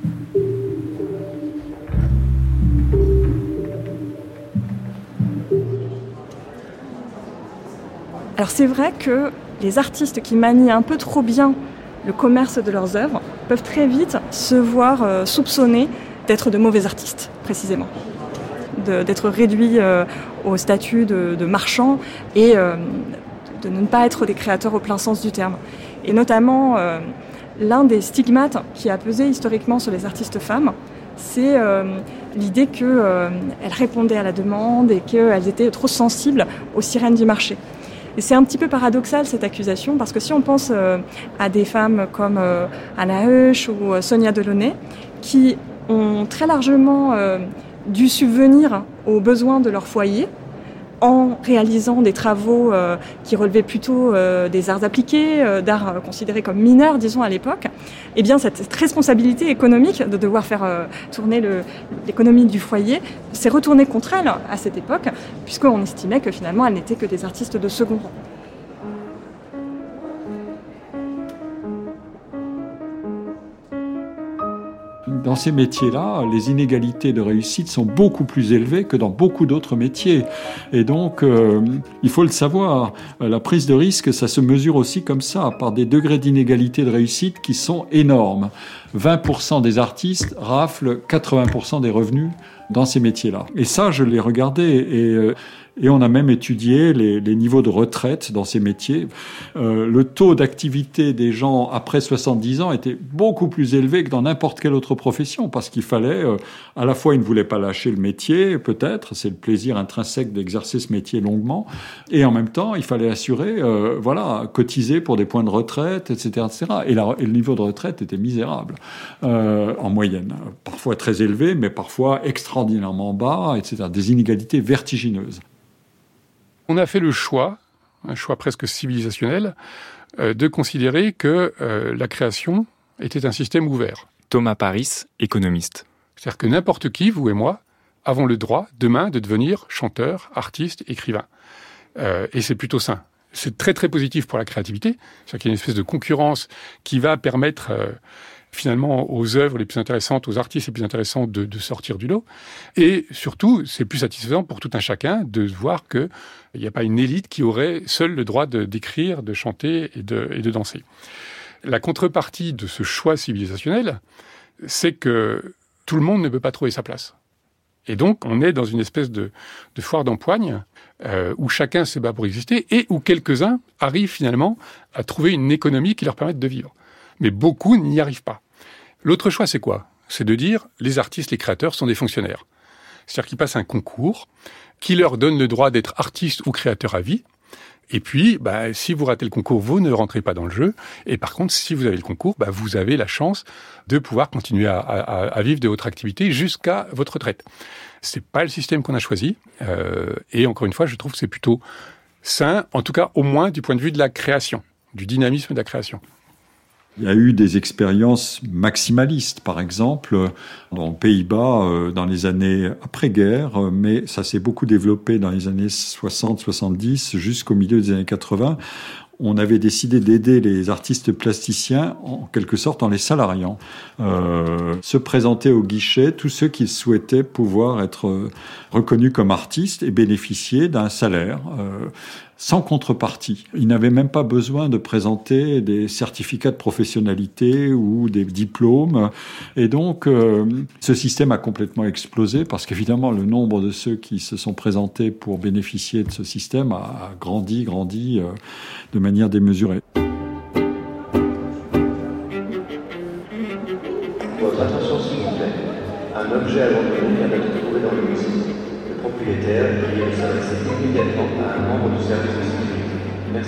Alors c'est vrai que les artistes qui manient un peu trop bien le commerce de leurs œuvres peuvent très vite se voir euh, soupçonnés d'être de mauvais artistes, précisément. De, d'être réduits euh, au statut de, de marchands et euh, de ne pas être des créateurs au plein sens du terme. Et notamment, euh, l'un des stigmates qui a pesé historiquement sur les artistes femmes, c'est euh, l'idée qu'elles euh, répondaient à la demande et qu'elles étaient trop sensibles aux sirènes du marché. Et c'est un petit peu paradoxal cette accusation, parce que si on pense euh, à des femmes comme euh, Anna Husch ou euh, Sonia Delaunay, qui ont très largement euh, dû subvenir aux besoins de leur foyer, en réalisant des travaux euh, qui relevaient plutôt euh, des arts appliqués, euh, d'arts euh, considérés comme mineurs, disons, à l'époque, eh bien, cette, cette responsabilité économique de devoir faire euh, tourner le, l'économie du foyer s'est retournée contre elles à cette époque, puisqu'on estimait que finalement, elles n'étaient que des artistes de second rang. Dans ces métiers-là, les inégalités de réussite sont beaucoup plus élevées que dans beaucoup d'autres métiers. Et donc, euh, il faut le savoir, la prise de risque, ça se mesure aussi comme ça, par des degrés d'inégalité de réussite qui sont énormes. vingt pour cent des artistes raflent quatre-vingts pour cent des revenus dans ces métiers-là. Et ça, je l'ai regardé et... Euh, Et on a même étudié les, les niveaux de retraite dans ces métiers. Euh, le taux d'activité des gens après soixante-dix ans était beaucoup plus élevé que dans n'importe quelle autre profession, parce qu'il fallait, euh, à la fois, ils ne voulaient pas lâcher le métier, peut-être, c'est le plaisir intrinsèque d'exercer ce métier longuement, et en même temps, il fallait assurer, euh, voilà, cotiser pour des points de retraite, et cetera, et cetera. Et, la, et le niveau de retraite était misérable, euh, en moyenne. Parfois très élevé, mais parfois extraordinairement bas, et cetera. Des inégalités vertigineuses. On a fait le choix, un choix presque civilisationnel, euh, de considérer que euh, la création était un système ouvert. Thomas Paris, économiste. C'est-à-dire que n'importe qui, vous et moi, avons le droit demain de devenir chanteur, artiste, écrivain. Euh, et c'est plutôt sain. C'est très très positif pour la créativité. C'est-à-dire qu'il y a une espèce de concurrence qui va permettre euh, finalement aux œuvres les plus intéressantes, aux artistes les plus intéressants de, de sortir du lot. Et surtout, c'est plus satisfaisant pour tout un chacun de voir qu'il n'y a pas une élite qui aurait seule le droit de, d'écrire, de chanter et de, et de danser. La contrepartie de ce choix civilisationnel, c'est que tout le monde ne peut pas trouver sa place. Et donc, on est dans une espèce de, de foire d'empoigne euh, où chacun se bat pour exister et où quelques-uns arrivent finalement à trouver une économie qui leur permette de vivre. Mais beaucoup n'y arrivent pas. L'autre choix, c'est quoi ? C'est de dire les artistes, les créateurs sont des fonctionnaires. C'est-à-dire qu'ils passent un concours qui leur donne le droit d'être artistes ou créateurs à vie. Et puis, bah, si vous ratez le concours, vous ne rentrez pas dans le jeu. Et par contre, si vous avez le concours, bah, vous avez la chance de pouvoir continuer à, à, à vivre de votre activité jusqu'à votre retraite. C'est pas le système qu'on a choisi. Euh, et encore une fois, je trouve que c'est plutôt sain, en tout cas au moins du point de vue de la création, du dynamisme de la création. Il y a eu des expériences maximalistes, par exemple, aux Pays-Bas euh, dans les années après-guerre, euh, mais ça s'est beaucoup développé dans les années soixante soixante-dix jusqu'au milieu des années quatre-vingts. On avait décidé d'aider les artistes plasticiens, en quelque sorte, en les salariant. Euh, se présenter au guichet tous ceux qui souhaitaient pouvoir être reconnus comme artistes et bénéficier d'un salaire euh, sans contrepartie. Ils n'avaient même pas besoin de présenter des certificats de professionnalité ou des diplômes. Et donc, euh, ce système a complètement explosé parce qu'évidemment, le nombre de ceux qui se sont présentés pour bénéficier de ce système a grandi, grandi euh, de manière démesurée. Votre attention s'il vous plaît. Un objet abandonné vient d'être trouvé dans le musée. Le propriétaire est prié de s'adresser immédiatement à un membre du service de sécurité. Merci.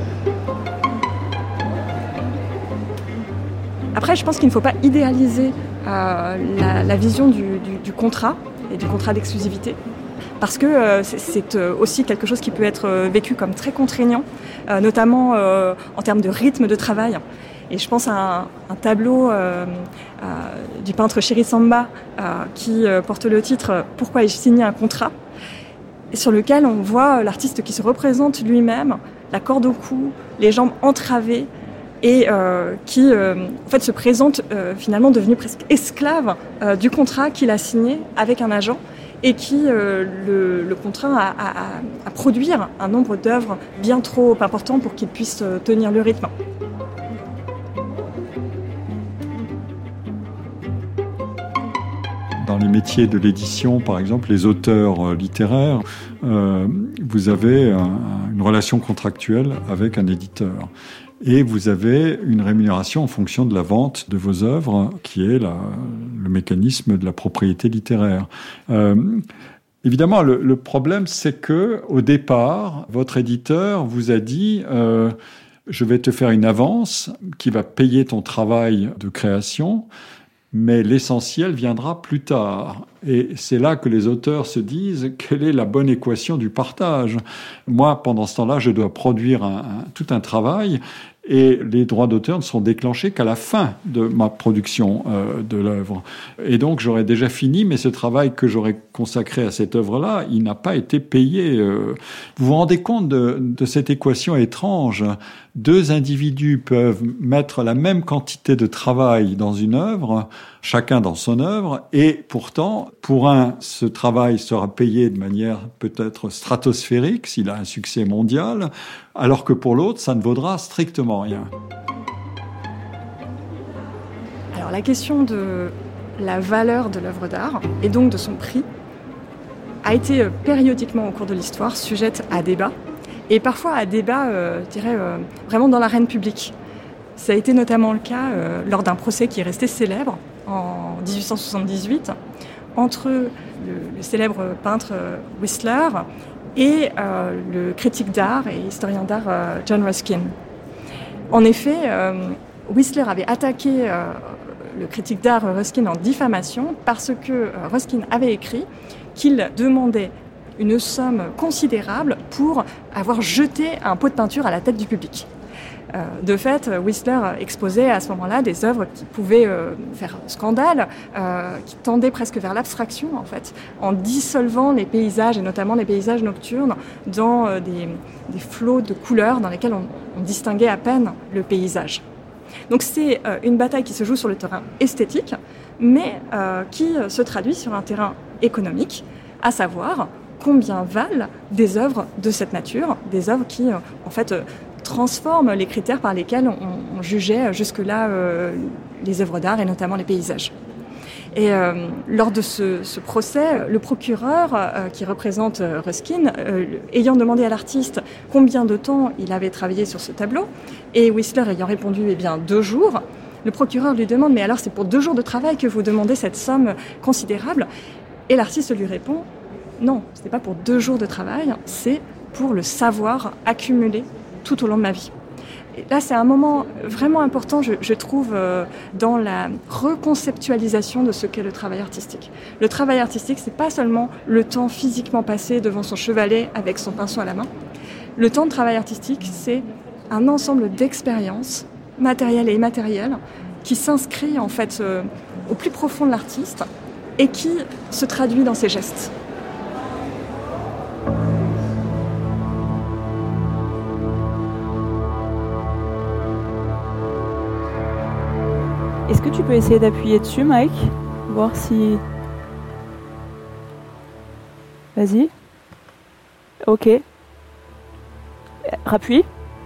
Après, je pense qu'il ne faut pas idéaliser euh, la, la vision du, du, du contrat et du contrat d'exclusivité. Parce que euh, c'est, c'est aussi quelque chose qui peut être vécu comme très contraignant, euh, notamment euh, en termes de rythme de travail. Et je pense à un, un tableau euh, euh, du peintre Chéri Samba euh, qui euh, porte le titre « Pourquoi ai-je signé un contrat ?» et sur lequel on voit l'artiste qui se représente lui-même, la corde au cou, les jambes entravées, et euh, qui euh, en fait, se présente euh, finalement devenu presque esclave euh, du contrat qu'il a signé avec un agent, et qui euh, le, le contraint à, à, à produire un nombre d'œuvres bien trop important pour qu'il puisse tenir le rythme. Dans les métiers de l'édition, par exemple, les auteurs littéraires, euh, vous avez un, une relation contractuelle avec un éditeur. Et vous avez une rémunération en fonction de la vente de vos œuvres, qui est la, le mécanisme de la propriété littéraire. Euh, évidemment, le, le problème, c'est que au départ, votre éditeur vous a dit euh, « je vais te faire une avance qui va payer ton travail de création ». Mais l'essentiel viendra plus tard. Et c'est là que les auteurs se disent quelle est la bonne équation du partage. Moi, pendant ce temps-là, je dois produire un, un, tout un travail et les droits d'auteur ne seront déclenchés qu'à la fin de ma production euh, de l'œuvre. Et donc, j'aurais déjà fini, mais ce travail que j'aurais consacré à cette œuvre-là, il n'a pas été payé. Euh. Vous vous rendez compte de, de cette équation étrange ? Deux individus peuvent mettre la même quantité de travail dans une œuvre, chacun dans son œuvre, et pourtant, pour un, ce travail sera payé de manière peut-être stratosphérique, s'il a un succès mondial, alors que pour l'autre, ça ne vaudra strictement rien. Alors la question de la valeur de l'œuvre d'art, et donc de son prix, a été périodiquement au cours de l'histoire sujette à débat, et parfois à débat, euh, je dirais, euh, vraiment dans l'arène publique. Ça a été notamment le cas euh, lors d'un procès qui est resté célèbre en dix-huit cent soixante-dix-huit entre le, le célèbre peintre Whistler et euh, le critique d'art et historien d'art euh, John Ruskin. En effet, euh, Whistler avait attaqué euh, le critique d'art Ruskin en diffamation parce que euh, Ruskin avait écrit qu'il demandait une somme considérable pour avoir jeté un pot de peinture à la tête du public. Euh, de fait, Whistler exposait à ce moment-là des œuvres qui pouvaient euh, faire scandale, euh, qui tendaient presque vers l'abstraction, en fait, en dissolvant les paysages, et notamment les paysages nocturnes, dans euh, des, des flots de couleurs dans lesquels on, on distinguait à peine le paysage. Donc c'est euh, une bataille qui se joue sur le terrain esthétique, mais euh, qui euh, se traduit sur un terrain économique, à savoir combien valent des œuvres de cette nature, des œuvres qui, euh, en fait, euh, transforment les critères par lesquels on, on jugeait jusque-là euh, les œuvres d'art et notamment les paysages. Et euh, lors de ce, ce procès, le procureur euh, qui représente euh, Ruskin, euh, ayant demandé à l'artiste combien de temps il avait travaillé sur ce tableau, et Whistler ayant répondu eh bien deux jours, le procureur lui demande mais alors c'est pour deux jours de travail que vous demandez cette somme considérable, et l'artiste lui répond non, ce n'est pas pour deux jours de travail, c'est pour le savoir accumulé tout au long de ma vie. Et là, c'est un moment vraiment important, je, je trouve, euh, dans la reconceptualisation de ce qu'est le travail artistique. Le travail artistique, c'est pas seulement le temps physiquement passé devant son chevalet avec son pinceau à la main. Le temps de travail artistique, c'est un ensemble d'expériences, matérielles et immatérielles, qui s'inscrit en fait euh, au plus profond de l'artiste et qui se traduit dans ses gestes. Est-ce que tu peux essayer d'appuyer dessus, Mike? Voir si... Vas-y. Ok. Rappuie.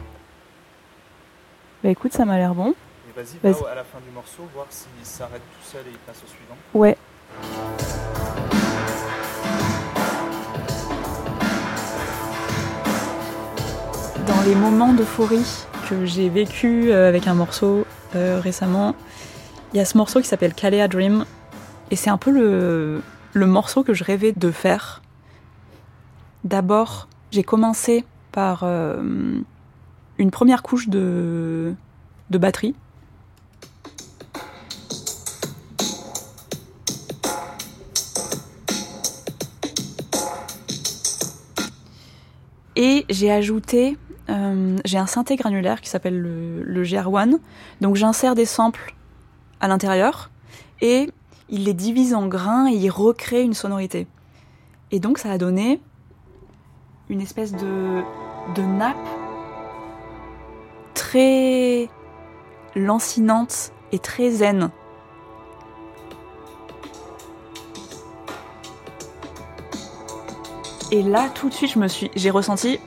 Bah écoute, ça m'a l'air bon. Et vas-y, vas-y. va à la fin du morceau, voir s'il s'arrête tout seul et il passe au suivant. Ouais. Dans les moments d'euphorie que j'ai vécu avec un morceau euh, récemment, il y a ce morceau qui s'appelle Kalea Dream, et c'est un peu le, le morceau que je rêvais de faire. D'abord, j'ai commencé par euh, une première couche de, de batterie. Et j'ai ajouté, euh, j'ai un synthé granulaire qui s'appelle le, le G R un, donc j'insère des samples à l'intérieur, et il les divise en grains et il recrée une sonorité. Et donc ça a donné une espèce de, de nappe très lancinante et très zen. Et là, tout de suite, je me suis, j'ai ressenti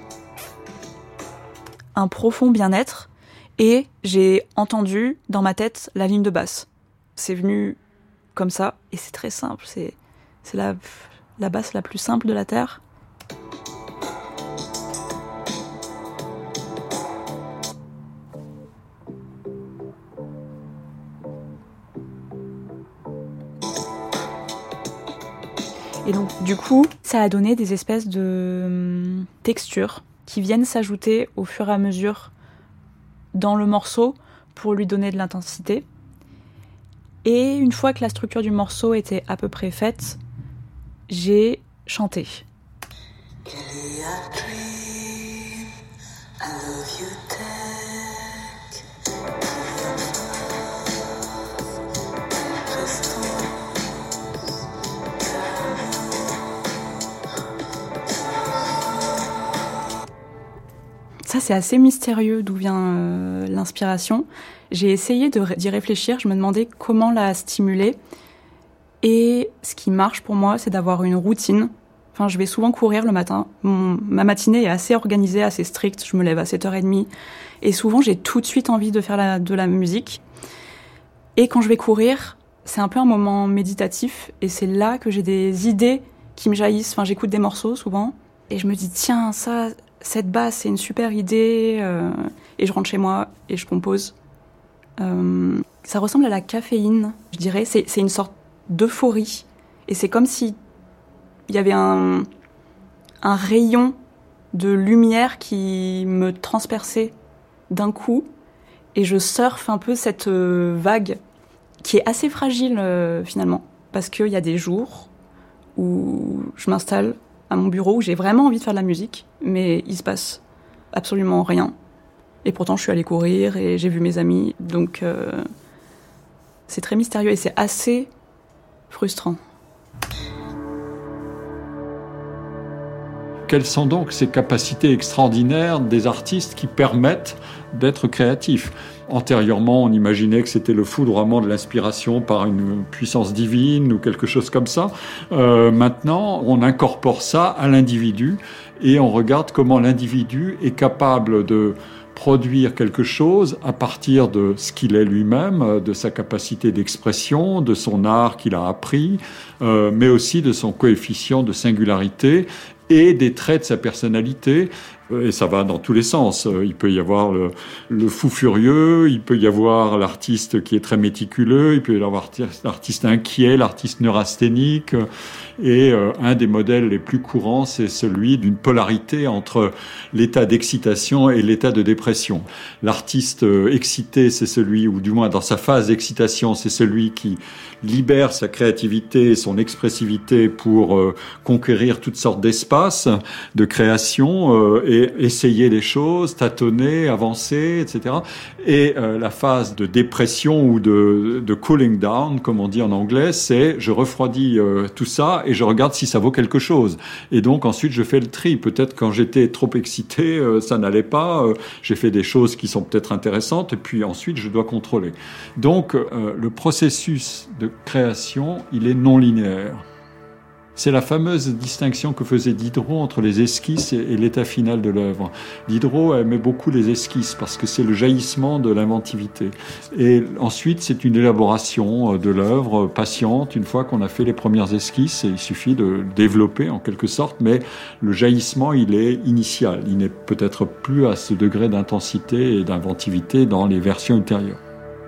un profond bien-être et j'ai entendu dans ma tête la ligne de basse. C'est venu comme ça et c'est très simple. C'est, c'est la, la basse la plus simple de la Terre. Et donc, du coup, ça a donné des espèces de textures qui viennent s'ajouter au fur et à mesure dans le morceau pour lui donner de l'intensité. Et une fois que la structure du morceau était à peu près faite, j'ai chanté. Ça, c'est assez mystérieux d'où vient euh, l'inspiration. J'ai essayé de, d'y réfléchir, je me demandais comment la stimuler. Et ce qui marche pour moi, c'est d'avoir une routine. Enfin, je vais souvent courir le matin. Mon, ma matinée est assez organisée, assez stricte. Je me lève à sept heures trente. Et souvent, j'ai tout de suite envie de faire la, de la musique. Et quand je vais courir, c'est un peu un moment méditatif. Et c'est là que j'ai des idées qui me jaillissent. Enfin, j'écoute des morceaux souvent. Et je me dis, tiens, ça... cette basse, c'est une super idée, euh, et je rentre chez moi et je compose. Euh, ça ressemble à la caféine, je dirais. C'est, c'est une sorte d'euphorie. Et c'est comme si il y avait un, un rayon de lumière qui me transperçait d'un coup. Et je surfe un peu cette euh, vague qui est assez fragile, euh, finalement. Parce qu'il y a des jours où je m'installe à mon bureau où j'ai vraiment envie de faire de la musique, mais il se passe absolument rien. Et pourtant, je suis allée courir et j'ai vu mes amis, donc euh, c'est très mystérieux et c'est assez frustrant. Quelles sont donc ces capacités extraordinaires des artistes qui permettent d'être créatifs ? Antérieurement, on imaginait que c'était le foudroiement de l'inspiration par une puissance divine ou quelque chose comme ça. Euh, maintenant, on incorpore ça à l'individu et on regarde comment l'individu est capable de produire quelque chose à partir de ce qu'il est lui-même, de sa capacité d'expression, de son art qu'il a appris, euh, mais aussi de son coefficient de singularité et des traits de sa personnalité. Et ça va dans tous les sens. Il peut y avoir le, le fou furieux, il peut y avoir l'artiste qui est très méticuleux, il peut y avoir l'artiste inquiet, l'artiste neurasthénique. Et euh, un des modèles les plus courants, c'est celui d'une polarité entre l'état d'excitation et l'état de dépression. L'artiste euh, excité, c'est celui, ou du moins dans sa phase d'excitation, c'est celui qui libère sa créativité, son expressivité pour euh, conquérir toutes sortes d'espaces. l'espace de création euh, et essayer des choses, tâtonner, avancer, et cetera. Et euh, la phase de dépression ou de, de cooling down, comme on dit en anglais, c'est je refroidis euh, tout ça et je regarde si ça vaut quelque chose. Et donc ensuite je fais le tri. Peut-être quand j'étais trop excité, euh, ça n'allait pas. Euh, j'ai fait des choses qui sont peut-être intéressantes et puis ensuite je dois contrôler. Donc euh, le processus de création, il est non linéaire. C'est la fameuse distinction que faisait Diderot entre les esquisses et l'état final de l'œuvre. Diderot aimait beaucoup les esquisses parce que c'est le jaillissement de l'inventivité. Et ensuite, c'est une élaboration de l'œuvre patiente. Une fois qu'on a fait les premières esquisses, il suffit de développer en quelque sorte, mais le jaillissement, il est initial. Il n'est peut-être plus à ce degré d'intensité et d'inventivité dans les versions ultérieures.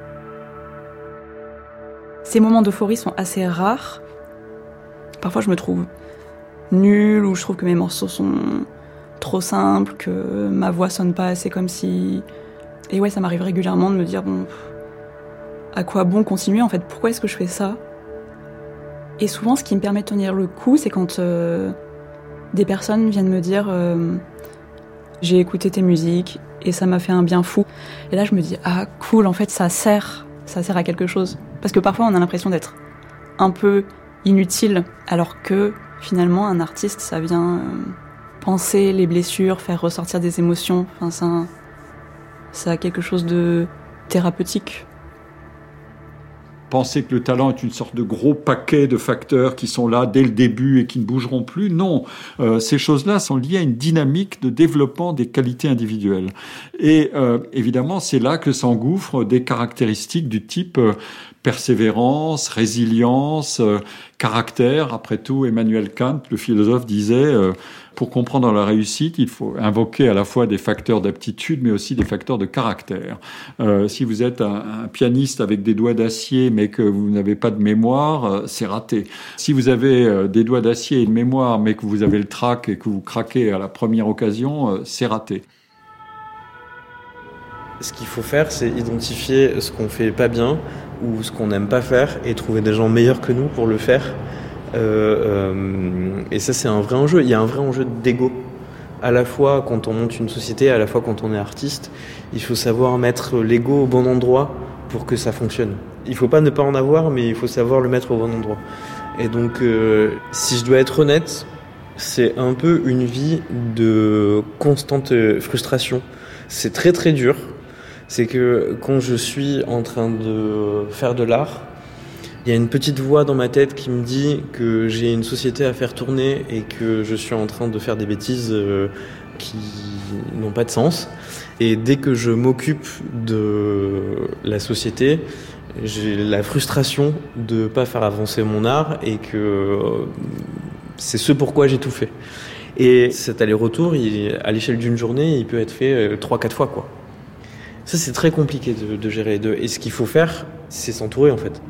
Ces moments d'euphorie sont assez rares. Parfois, je me trouve nulle ou je trouve que mes morceaux sont trop simples, que ma voix sonne pas assez comme si... Et ouais, ça m'arrive régulièrement de me dire, bon, à quoi bon continuer en fait? Pourquoi est-ce que je fais ça? Et souvent, ce qui me permet de tenir le coup, c'est quand euh, des personnes viennent me dire euh, j'ai écouté tes musiques et ça m'a fait un bien fou. Et là, je me dis, ah cool, en fait, ça sert, ça sert à quelque chose. Parce que parfois, on a l'impression d'être un peu inutile, alors que finalement un artiste ça vient euh, penser les blessures, faire ressortir des émotions, enfin ça, ça a quelque chose de thérapeutique. Penser que le talent est une sorte de gros paquet de facteurs qui sont là dès le début et qui ne bougeront plus, non. Euh, ces choses-là sont liées à une dynamique de développement des qualités individuelles. Et euh, évidemment, c'est là que s'engouffrent des caractéristiques du type euh, persévérance, résilience, euh, caractère. Après tout, Emmanuel Kant, le philosophe, disait euh, pour comprendre la réussite, il faut invoquer à la fois des facteurs d'aptitude, mais aussi des facteurs de caractère. Euh, si vous êtes un, un pianiste avec des doigts d'acier, mais que vous n'avez pas de mémoire, euh, c'est raté. Si vous avez euh, des doigts d'acier et une mémoire, mais que vous avez le trac et que vous craquez à la première occasion, euh, c'est raté. Ce qu'il faut faire, c'est identifier ce qu'on fait pas bien ou ce qu'on n'aime pas faire et trouver des gens meilleurs que nous pour le faire. Euh, euh, et ça, c'est un vrai enjeu. Il y a un vrai enjeu d'ego. À la fois quand on monte une société, à la fois quand on est artiste, il faut savoir mettre l'ego au bon endroit pour que ça fonctionne. Il faut pas ne pas en avoir, mais il faut savoir le mettre au bon endroit. Et donc, euh, si je dois être honnête, c'est un peu une vie de constante frustration. C'est très très dur. C'est que quand je suis en train de faire de l'art, il y a une petite voix dans ma tête qui me dit que j'ai une société à faire tourner et que je suis en train de faire des bêtises euh, qui n'ont pas de sens. Et dès que je m'occupe de la société, j'ai la frustration de ne pas faire avancer mon art et que euh, c'est ce pourquoi j'ai tout fait. Et cet aller-retour, il, à l'échelle d'une journée, il peut être fait trois quatre fois, quoi. Ça, c'est très compliqué de, de gérer les deux. Et ce qu'il faut faire, c'est s'entourer, en fait.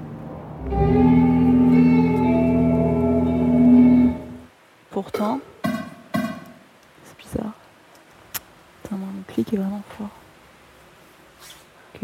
Pourtant, c'est bizarre. Attends, mon clic est vraiment fort. Ok.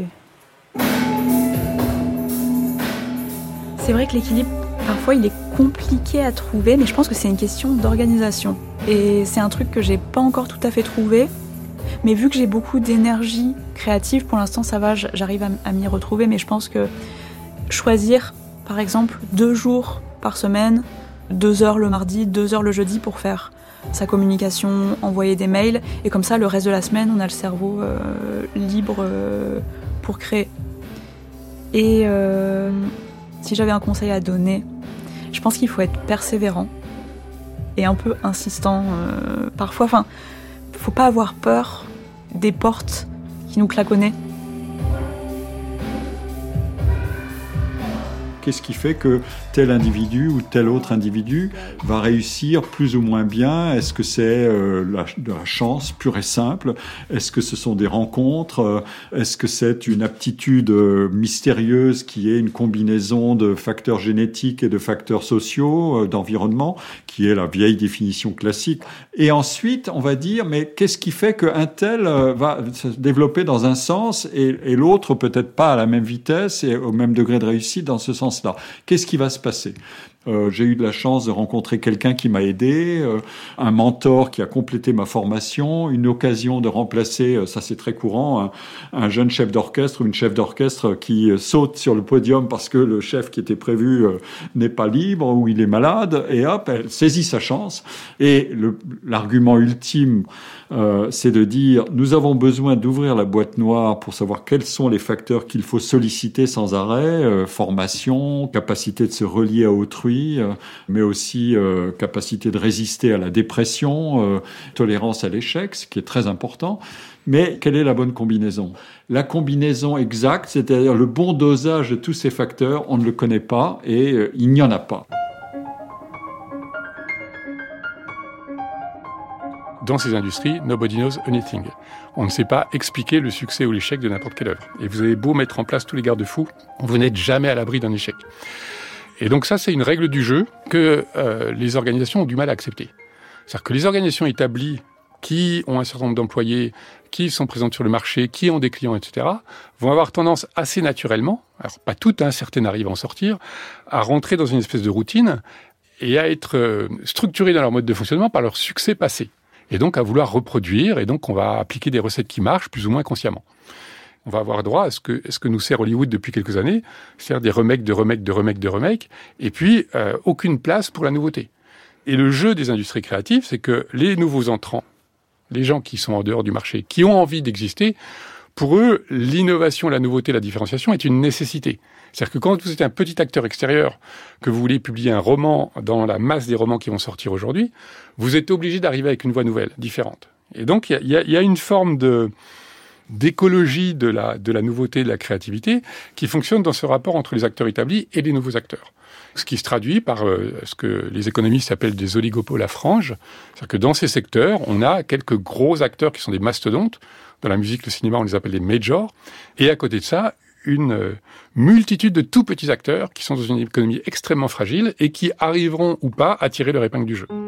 C'est vrai que l'équilibre, parfois, il est compliqué à trouver, mais je pense que c'est une question d'organisation. Et c'est un truc que j'ai pas encore tout à fait trouvé. Mais vu que j'ai beaucoup d'énergie créative, pour l'instant ça va, j'arrive à, à m'y retrouver, mais je pense que choisir, par exemple, deux jours par semaine, deux heures le mardi, deux heures le jeudi pour faire sa communication, envoyer des mails, et comme ça le reste de la semaine on a le cerveau euh, libre euh, pour créer. Et euh, si j'avais un conseil à donner, je pense qu'il faut être persévérant et un peu insistant euh, parfois, enfin, faut pas avoir peur des portes qui nous claquonnaient. Qu'est-ce qui fait que tel individu ou tel autre individu va réussir plus ou moins bien? Est-ce que c'est euh, la, de la chance pure et simple? Est-ce que ce sont des rencontres? Est-ce que c'est une aptitude euh, mystérieuse qui est une combinaison de facteurs génétiques et de facteurs sociaux, euh, d'environnement, qui est la vieille définition classique? Et ensuite, on va dire, mais qu'est-ce qui fait qu'un tel euh, va se développer dans un sens et, et l'autre peut-être pas à la même vitesse et au même degré de réussite dans ce sens-là? Qu'est-ce qui va se passer? Euh, j'ai eu de la chance de rencontrer quelqu'un qui m'a aidé, euh, un mentor qui a complété ma formation, une occasion de remplacer, euh, ça c'est très courant, un, un jeune chef d'orchestre ou une chef d'orchestre qui euh, saute sur le podium parce que le chef qui était prévu euh, n'est pas libre ou il est malade, et hop, elle saisit sa chance. Et le, l'argument ultime, euh, c'est de dire, nous avons besoin d'ouvrir la boîte noire pour savoir quels sont les facteurs qu'il faut solliciter sans arrêt, euh, formation, capacité de se relier à autrui, mais aussi euh, capacité de résister à la dépression, euh, tolérance à l'échec, ce qui est très important. Mais quelle est la bonne combinaison ? La combinaison exacte, c'est-à-dire le bon dosage de tous ces facteurs, on ne le connaît pas et euh, il n'y en a pas. Dans ces industries, nobody knows anything. On ne sait pas expliquer le succès ou l'échec de n'importe quelle œuvre. Et vous avez beau mettre en place tous les garde-fous, vous n'êtes jamais à l'abri d'un échec. Et donc ça, c'est une règle du jeu que euh, les organisations ont du mal à accepter. C'est-à-dire que les organisations établies qui ont un certain nombre d'employés, qui sont présentes sur le marché, qui ont des clients, et cetera, vont avoir tendance assez naturellement, alors pas toutes, hein, certaines arrivent à en sortir, à rentrer dans une espèce de routine et à être euh, structurées dans leur mode de fonctionnement par leur succès passé. Et donc à vouloir reproduire, et donc on va appliquer des recettes qui marchent plus ou moins consciemment. On va avoir droit à ce que, ce que nous sert Hollywood depuis quelques années, c'est-à-dire des remakes, de remakes, de remakes, de remakes, et puis euh, aucune place pour la nouveauté. Et le jeu des industries créatives, c'est que les nouveaux entrants, les gens qui sont en dehors du marché, qui ont envie d'exister, pour eux, l'innovation, la nouveauté, la différenciation est une nécessité. C'est-à-dire que quand vous êtes un petit acteur extérieur, que vous voulez publier un roman dans la masse des romans qui vont sortir aujourd'hui, vous êtes obligé d'arriver avec une voix nouvelle, différente. Et donc, il y, y, y a une forme de... d'écologie de la, de la nouveauté, de la créativité, qui fonctionne dans ce rapport entre les acteurs établis et les nouveaux acteurs. Ce qui se traduit par euh, ce que les économistes appellent des oligopoles à franges. C'est-à-dire que dans ces secteurs, on a quelques gros acteurs qui sont des mastodontes. Dans la musique, le cinéma, on les appelle des majors. Et à côté de ça, une euh, multitude de tout petits acteurs qui sont dans une économie extrêmement fragile et qui arriveront ou pas à tirer leur épingle du jeu.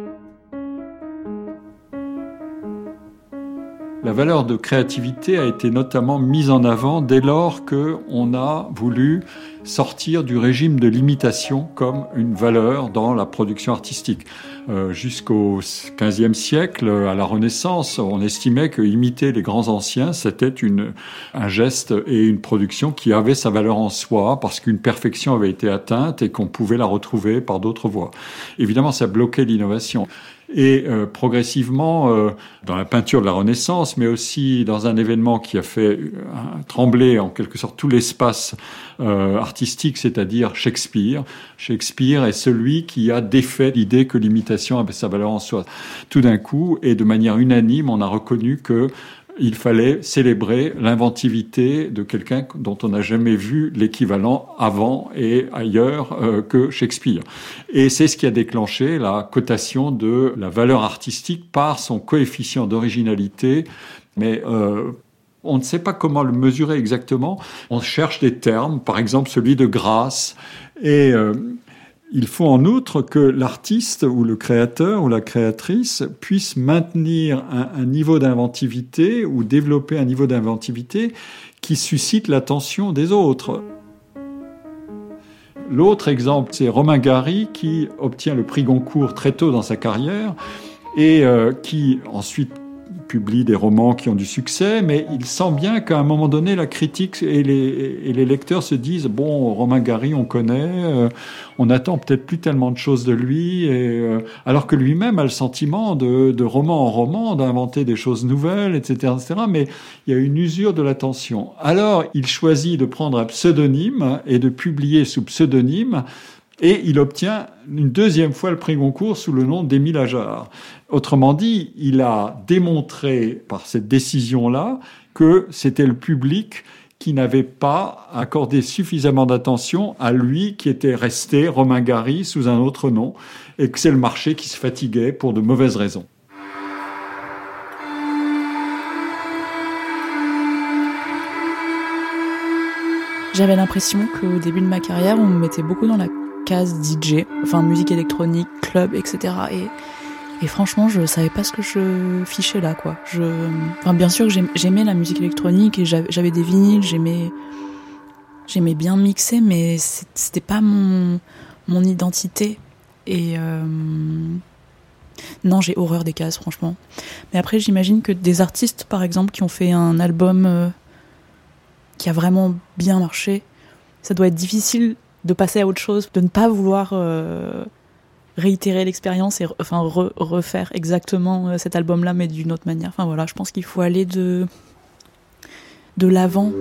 La valeur de créativité a été notamment mise en avant dès lors qu'on a voulu sortir du régime de l'imitation comme une valeur dans la production artistique. Euh, jusqu'au quinzième siècle, à la Renaissance, on estimait que imiter les grands anciens, c'était une, un geste et une production qui avait sa valeur en soi parce qu'une perfection avait été atteinte et qu'on pouvait la retrouver par d'autres voies. Évidemment, ça bloquait l'innovation. Et euh, progressivement, euh, dans la peinture de la Renaissance, mais aussi dans un événement qui a fait euh, trembler en quelque sorte tout l'espace euh, artistique, c'est-à-dire Shakespeare. Shakespeare est celui qui a défait l'idée que l'imitation avait sa valeur en soi. Tout d'un coup, et de manière unanime, on a reconnu que il fallait célébrer l'inventivité de quelqu'un dont on n'a jamais vu l'équivalent avant et ailleurs euh, que Shakespeare. Et c'est ce qui a déclenché la cotation de la valeur artistique par son coefficient d'originalité. Mais euh, on ne sait pas comment le mesurer exactement. On cherche des termes, par exemple celui de grâce. Et euh, il faut en outre que l'artiste ou le créateur ou la créatrice puisse maintenir un, un niveau d'inventivité ou développer un niveau d'inventivité qui suscite l'attention des autres. L'autre exemple, c'est Romain Gary qui obtient le prix Goncourt très tôt dans sa carrière et euh, qui ensuite publie des romans qui ont du succès, mais il sent bien qu'à un moment donné, la critique et les, et les lecteurs se disent « Bon, Romain Gary, on connaît, euh, on attend peut-être plus tellement de choses de lui. » et euh, alors que lui-même a le sentiment de, de roman en roman, d'inventer des choses nouvelles, et cetera, et cetera. Mais il y a une usure de l'attention. Alors, il choisit de prendre un pseudonyme et de publier sous pseudonyme. Et il obtient une deuxième fois le prix Goncourt sous le nom d'Émile Ajar. Autrement dit, il a démontré par cette décision-là que c'était le public qui n'avait pas accordé suffisamment d'attention à lui qui était resté Romain Gary sous un autre nom et que c'est le marché qui se fatiguait pour de mauvaises raisons. J'avais l'impression qu'au début de ma carrière, on me mettait beaucoup dans la case D J, enfin musique électronique, club, et cetera. Et, et franchement, je savais pas ce que je fichais là, quoi. Je, enfin, bien sûr, j'aimais la musique électronique et j'avais des vinyles, j'aimais, j'aimais bien mixer, mais c'était pas mon, mon identité. Et euh, non, j'ai horreur des cases, franchement. Mais après, j'imagine que des artistes, par exemple, qui ont fait un album euh, qui a vraiment bien marché, ça doit être difficile de passer à autre chose, de ne pas vouloir euh, réitérer l'expérience et re, enfin, re, refaire exactement euh, cet album-là, mais d'une autre manière. Enfin voilà, je pense qu'il faut aller de, de l'avant.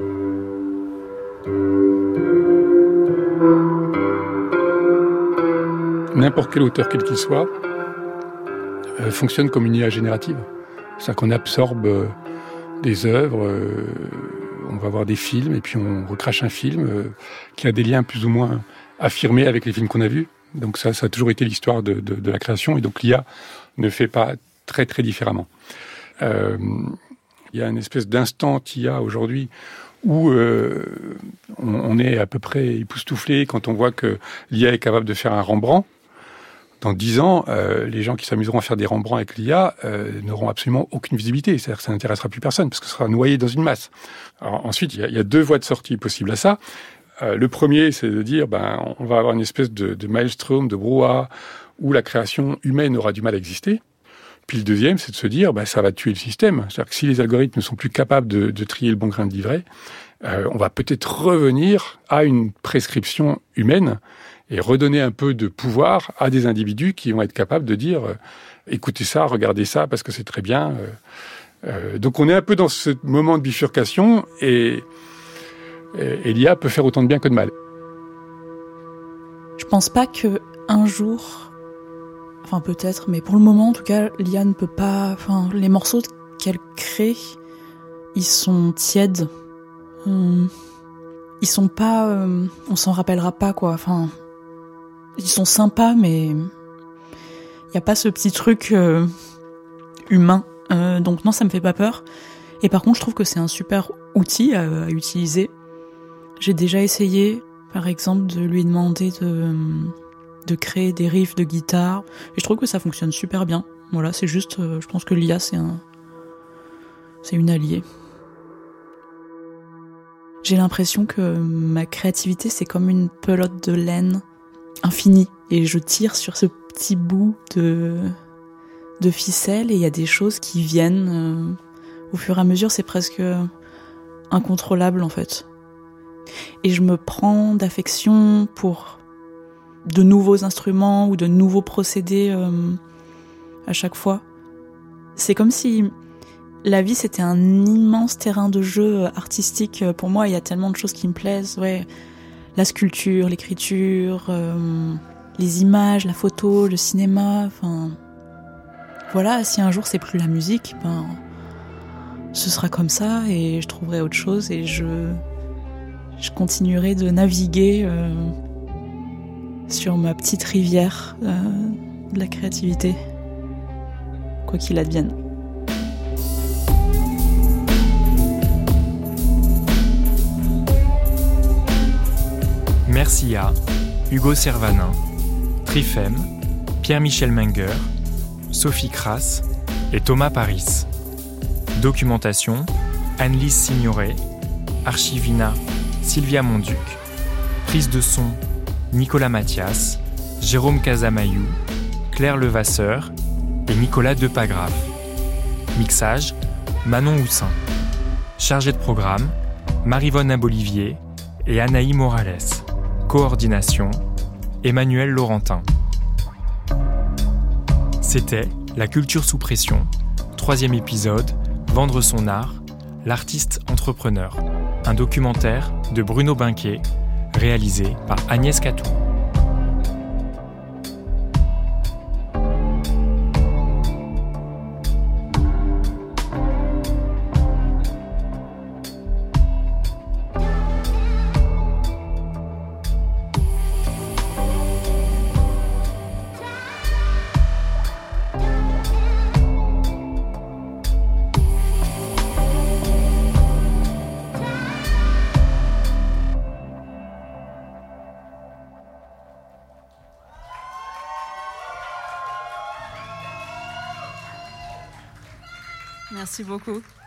N'importe quel auteur, quel qu'il soit, euh, fonctionne comme une I A générative. C'est-à-dire qu'on absorbe euh, des œuvres, euh, on va voir des films, et puis on recrache un film euh, qui a des liens plus ou moins affirmés avec les films qu'on a vus. Donc ça, ça a toujours été l'histoire de, de, de la création, et donc l'I A ne fait pas très très différemment. Euh, il y a une espèce d'instant I A aujourd'hui où euh, on, on est à peu près époustouflé quand on voit que l'I A est capable de faire un Rembrandt. Dans dix ans, euh, les gens qui s'amuseront à faire des Rembrandts avec l'I A euh, n'auront absolument aucune visibilité. C'est-à-dire que ça n'intéressera plus personne, parce que ce sera noyé dans une masse. Alors, ensuite, il y, a, il y a deux voies de sortie possibles à ça. Euh, le premier, c'est de dire, ben, on va avoir une espèce de, de maelstrom, de brouhaha, où la création humaine aura du mal à exister. Puis le deuxième, c'est de se dire, ben, ça va tuer le système. C'est-à-dire que si les algorithmes ne sont plus capables de, de trier le bon grain de livret, euh, on va peut-être revenir à une prescription humaine et redonner un peu de pouvoir à des individus qui vont être capables de dire euh, écoutez ça, regardez ça, parce que c'est très bien. Euh, euh, donc on est un peu dans ce moment de bifurcation, et, et, et l'I A peut faire autant de bien que de mal. Je pense pas que un jour, enfin peut-être, mais pour le moment en tout cas, l'I A ne peut pas... Enfin, les morceaux qu'elle crée, ils sont tièdes. Hum, ils sont pas... Euh, on s'en rappellera pas, quoi. Enfin... Ils sont sympas, mais il n'y a pas ce petit truc euh, humain. Euh, donc non, ça me fait pas peur. Et par contre, je trouve que c'est un super outil à, à utiliser. J'ai déjà essayé, par exemple, de lui demander de, de créer des riffs de guitare. Et je trouve que ça fonctionne super bien. Voilà, c'est juste, euh, je pense que l'I A, c'est un, c'est une alliée. J'ai l'impression que ma créativité, c'est comme une pelote de laine infini, et je tire sur ce petit bout de, de ficelle, et il y a des choses qui viennent euh, au fur et à mesure. C'est presque incontrôlable en fait, et je me prends d'affection pour de nouveaux instruments ou de nouveaux procédés euh, à chaque fois. C'est comme si la vie c'était un immense terrain de jeu artistique pour moi. Il y a tellement de choses qui me plaisent, ouais. La sculpture, l'écriture, euh, les images, la photo, le cinéma, enfin... Voilà, si un jour c'est plus la musique, ben... ce sera comme ça, et je trouverai autre chose, et je... je continuerai de naviguer euh, sur ma petite rivière euh, de la créativité, quoi qu'il advienne. Merci à Hugo Servanin, Trifem, Pierre-Michel Menger, Sophie Crass et Thomas Paris. Documentation, Anne-Lise Signoret, Archivina, Sylvia Monduc. Prise de son, Nicolas Mathias, Jérôme Casamayou, Claire Levasseur et Nicolas Depagrave. Mixage, Manon Houssin. Chargé de programme, Marivonne Abolivier et Anaï Morales. Coordination, Emmanuel Laurentin. C'était La culture sous pression, troisième épisode, Vendre son art, l'artiste entrepreneur. Un documentaire de Bruno Binquet, réalisé par Agnès Catou. Merci beaucoup.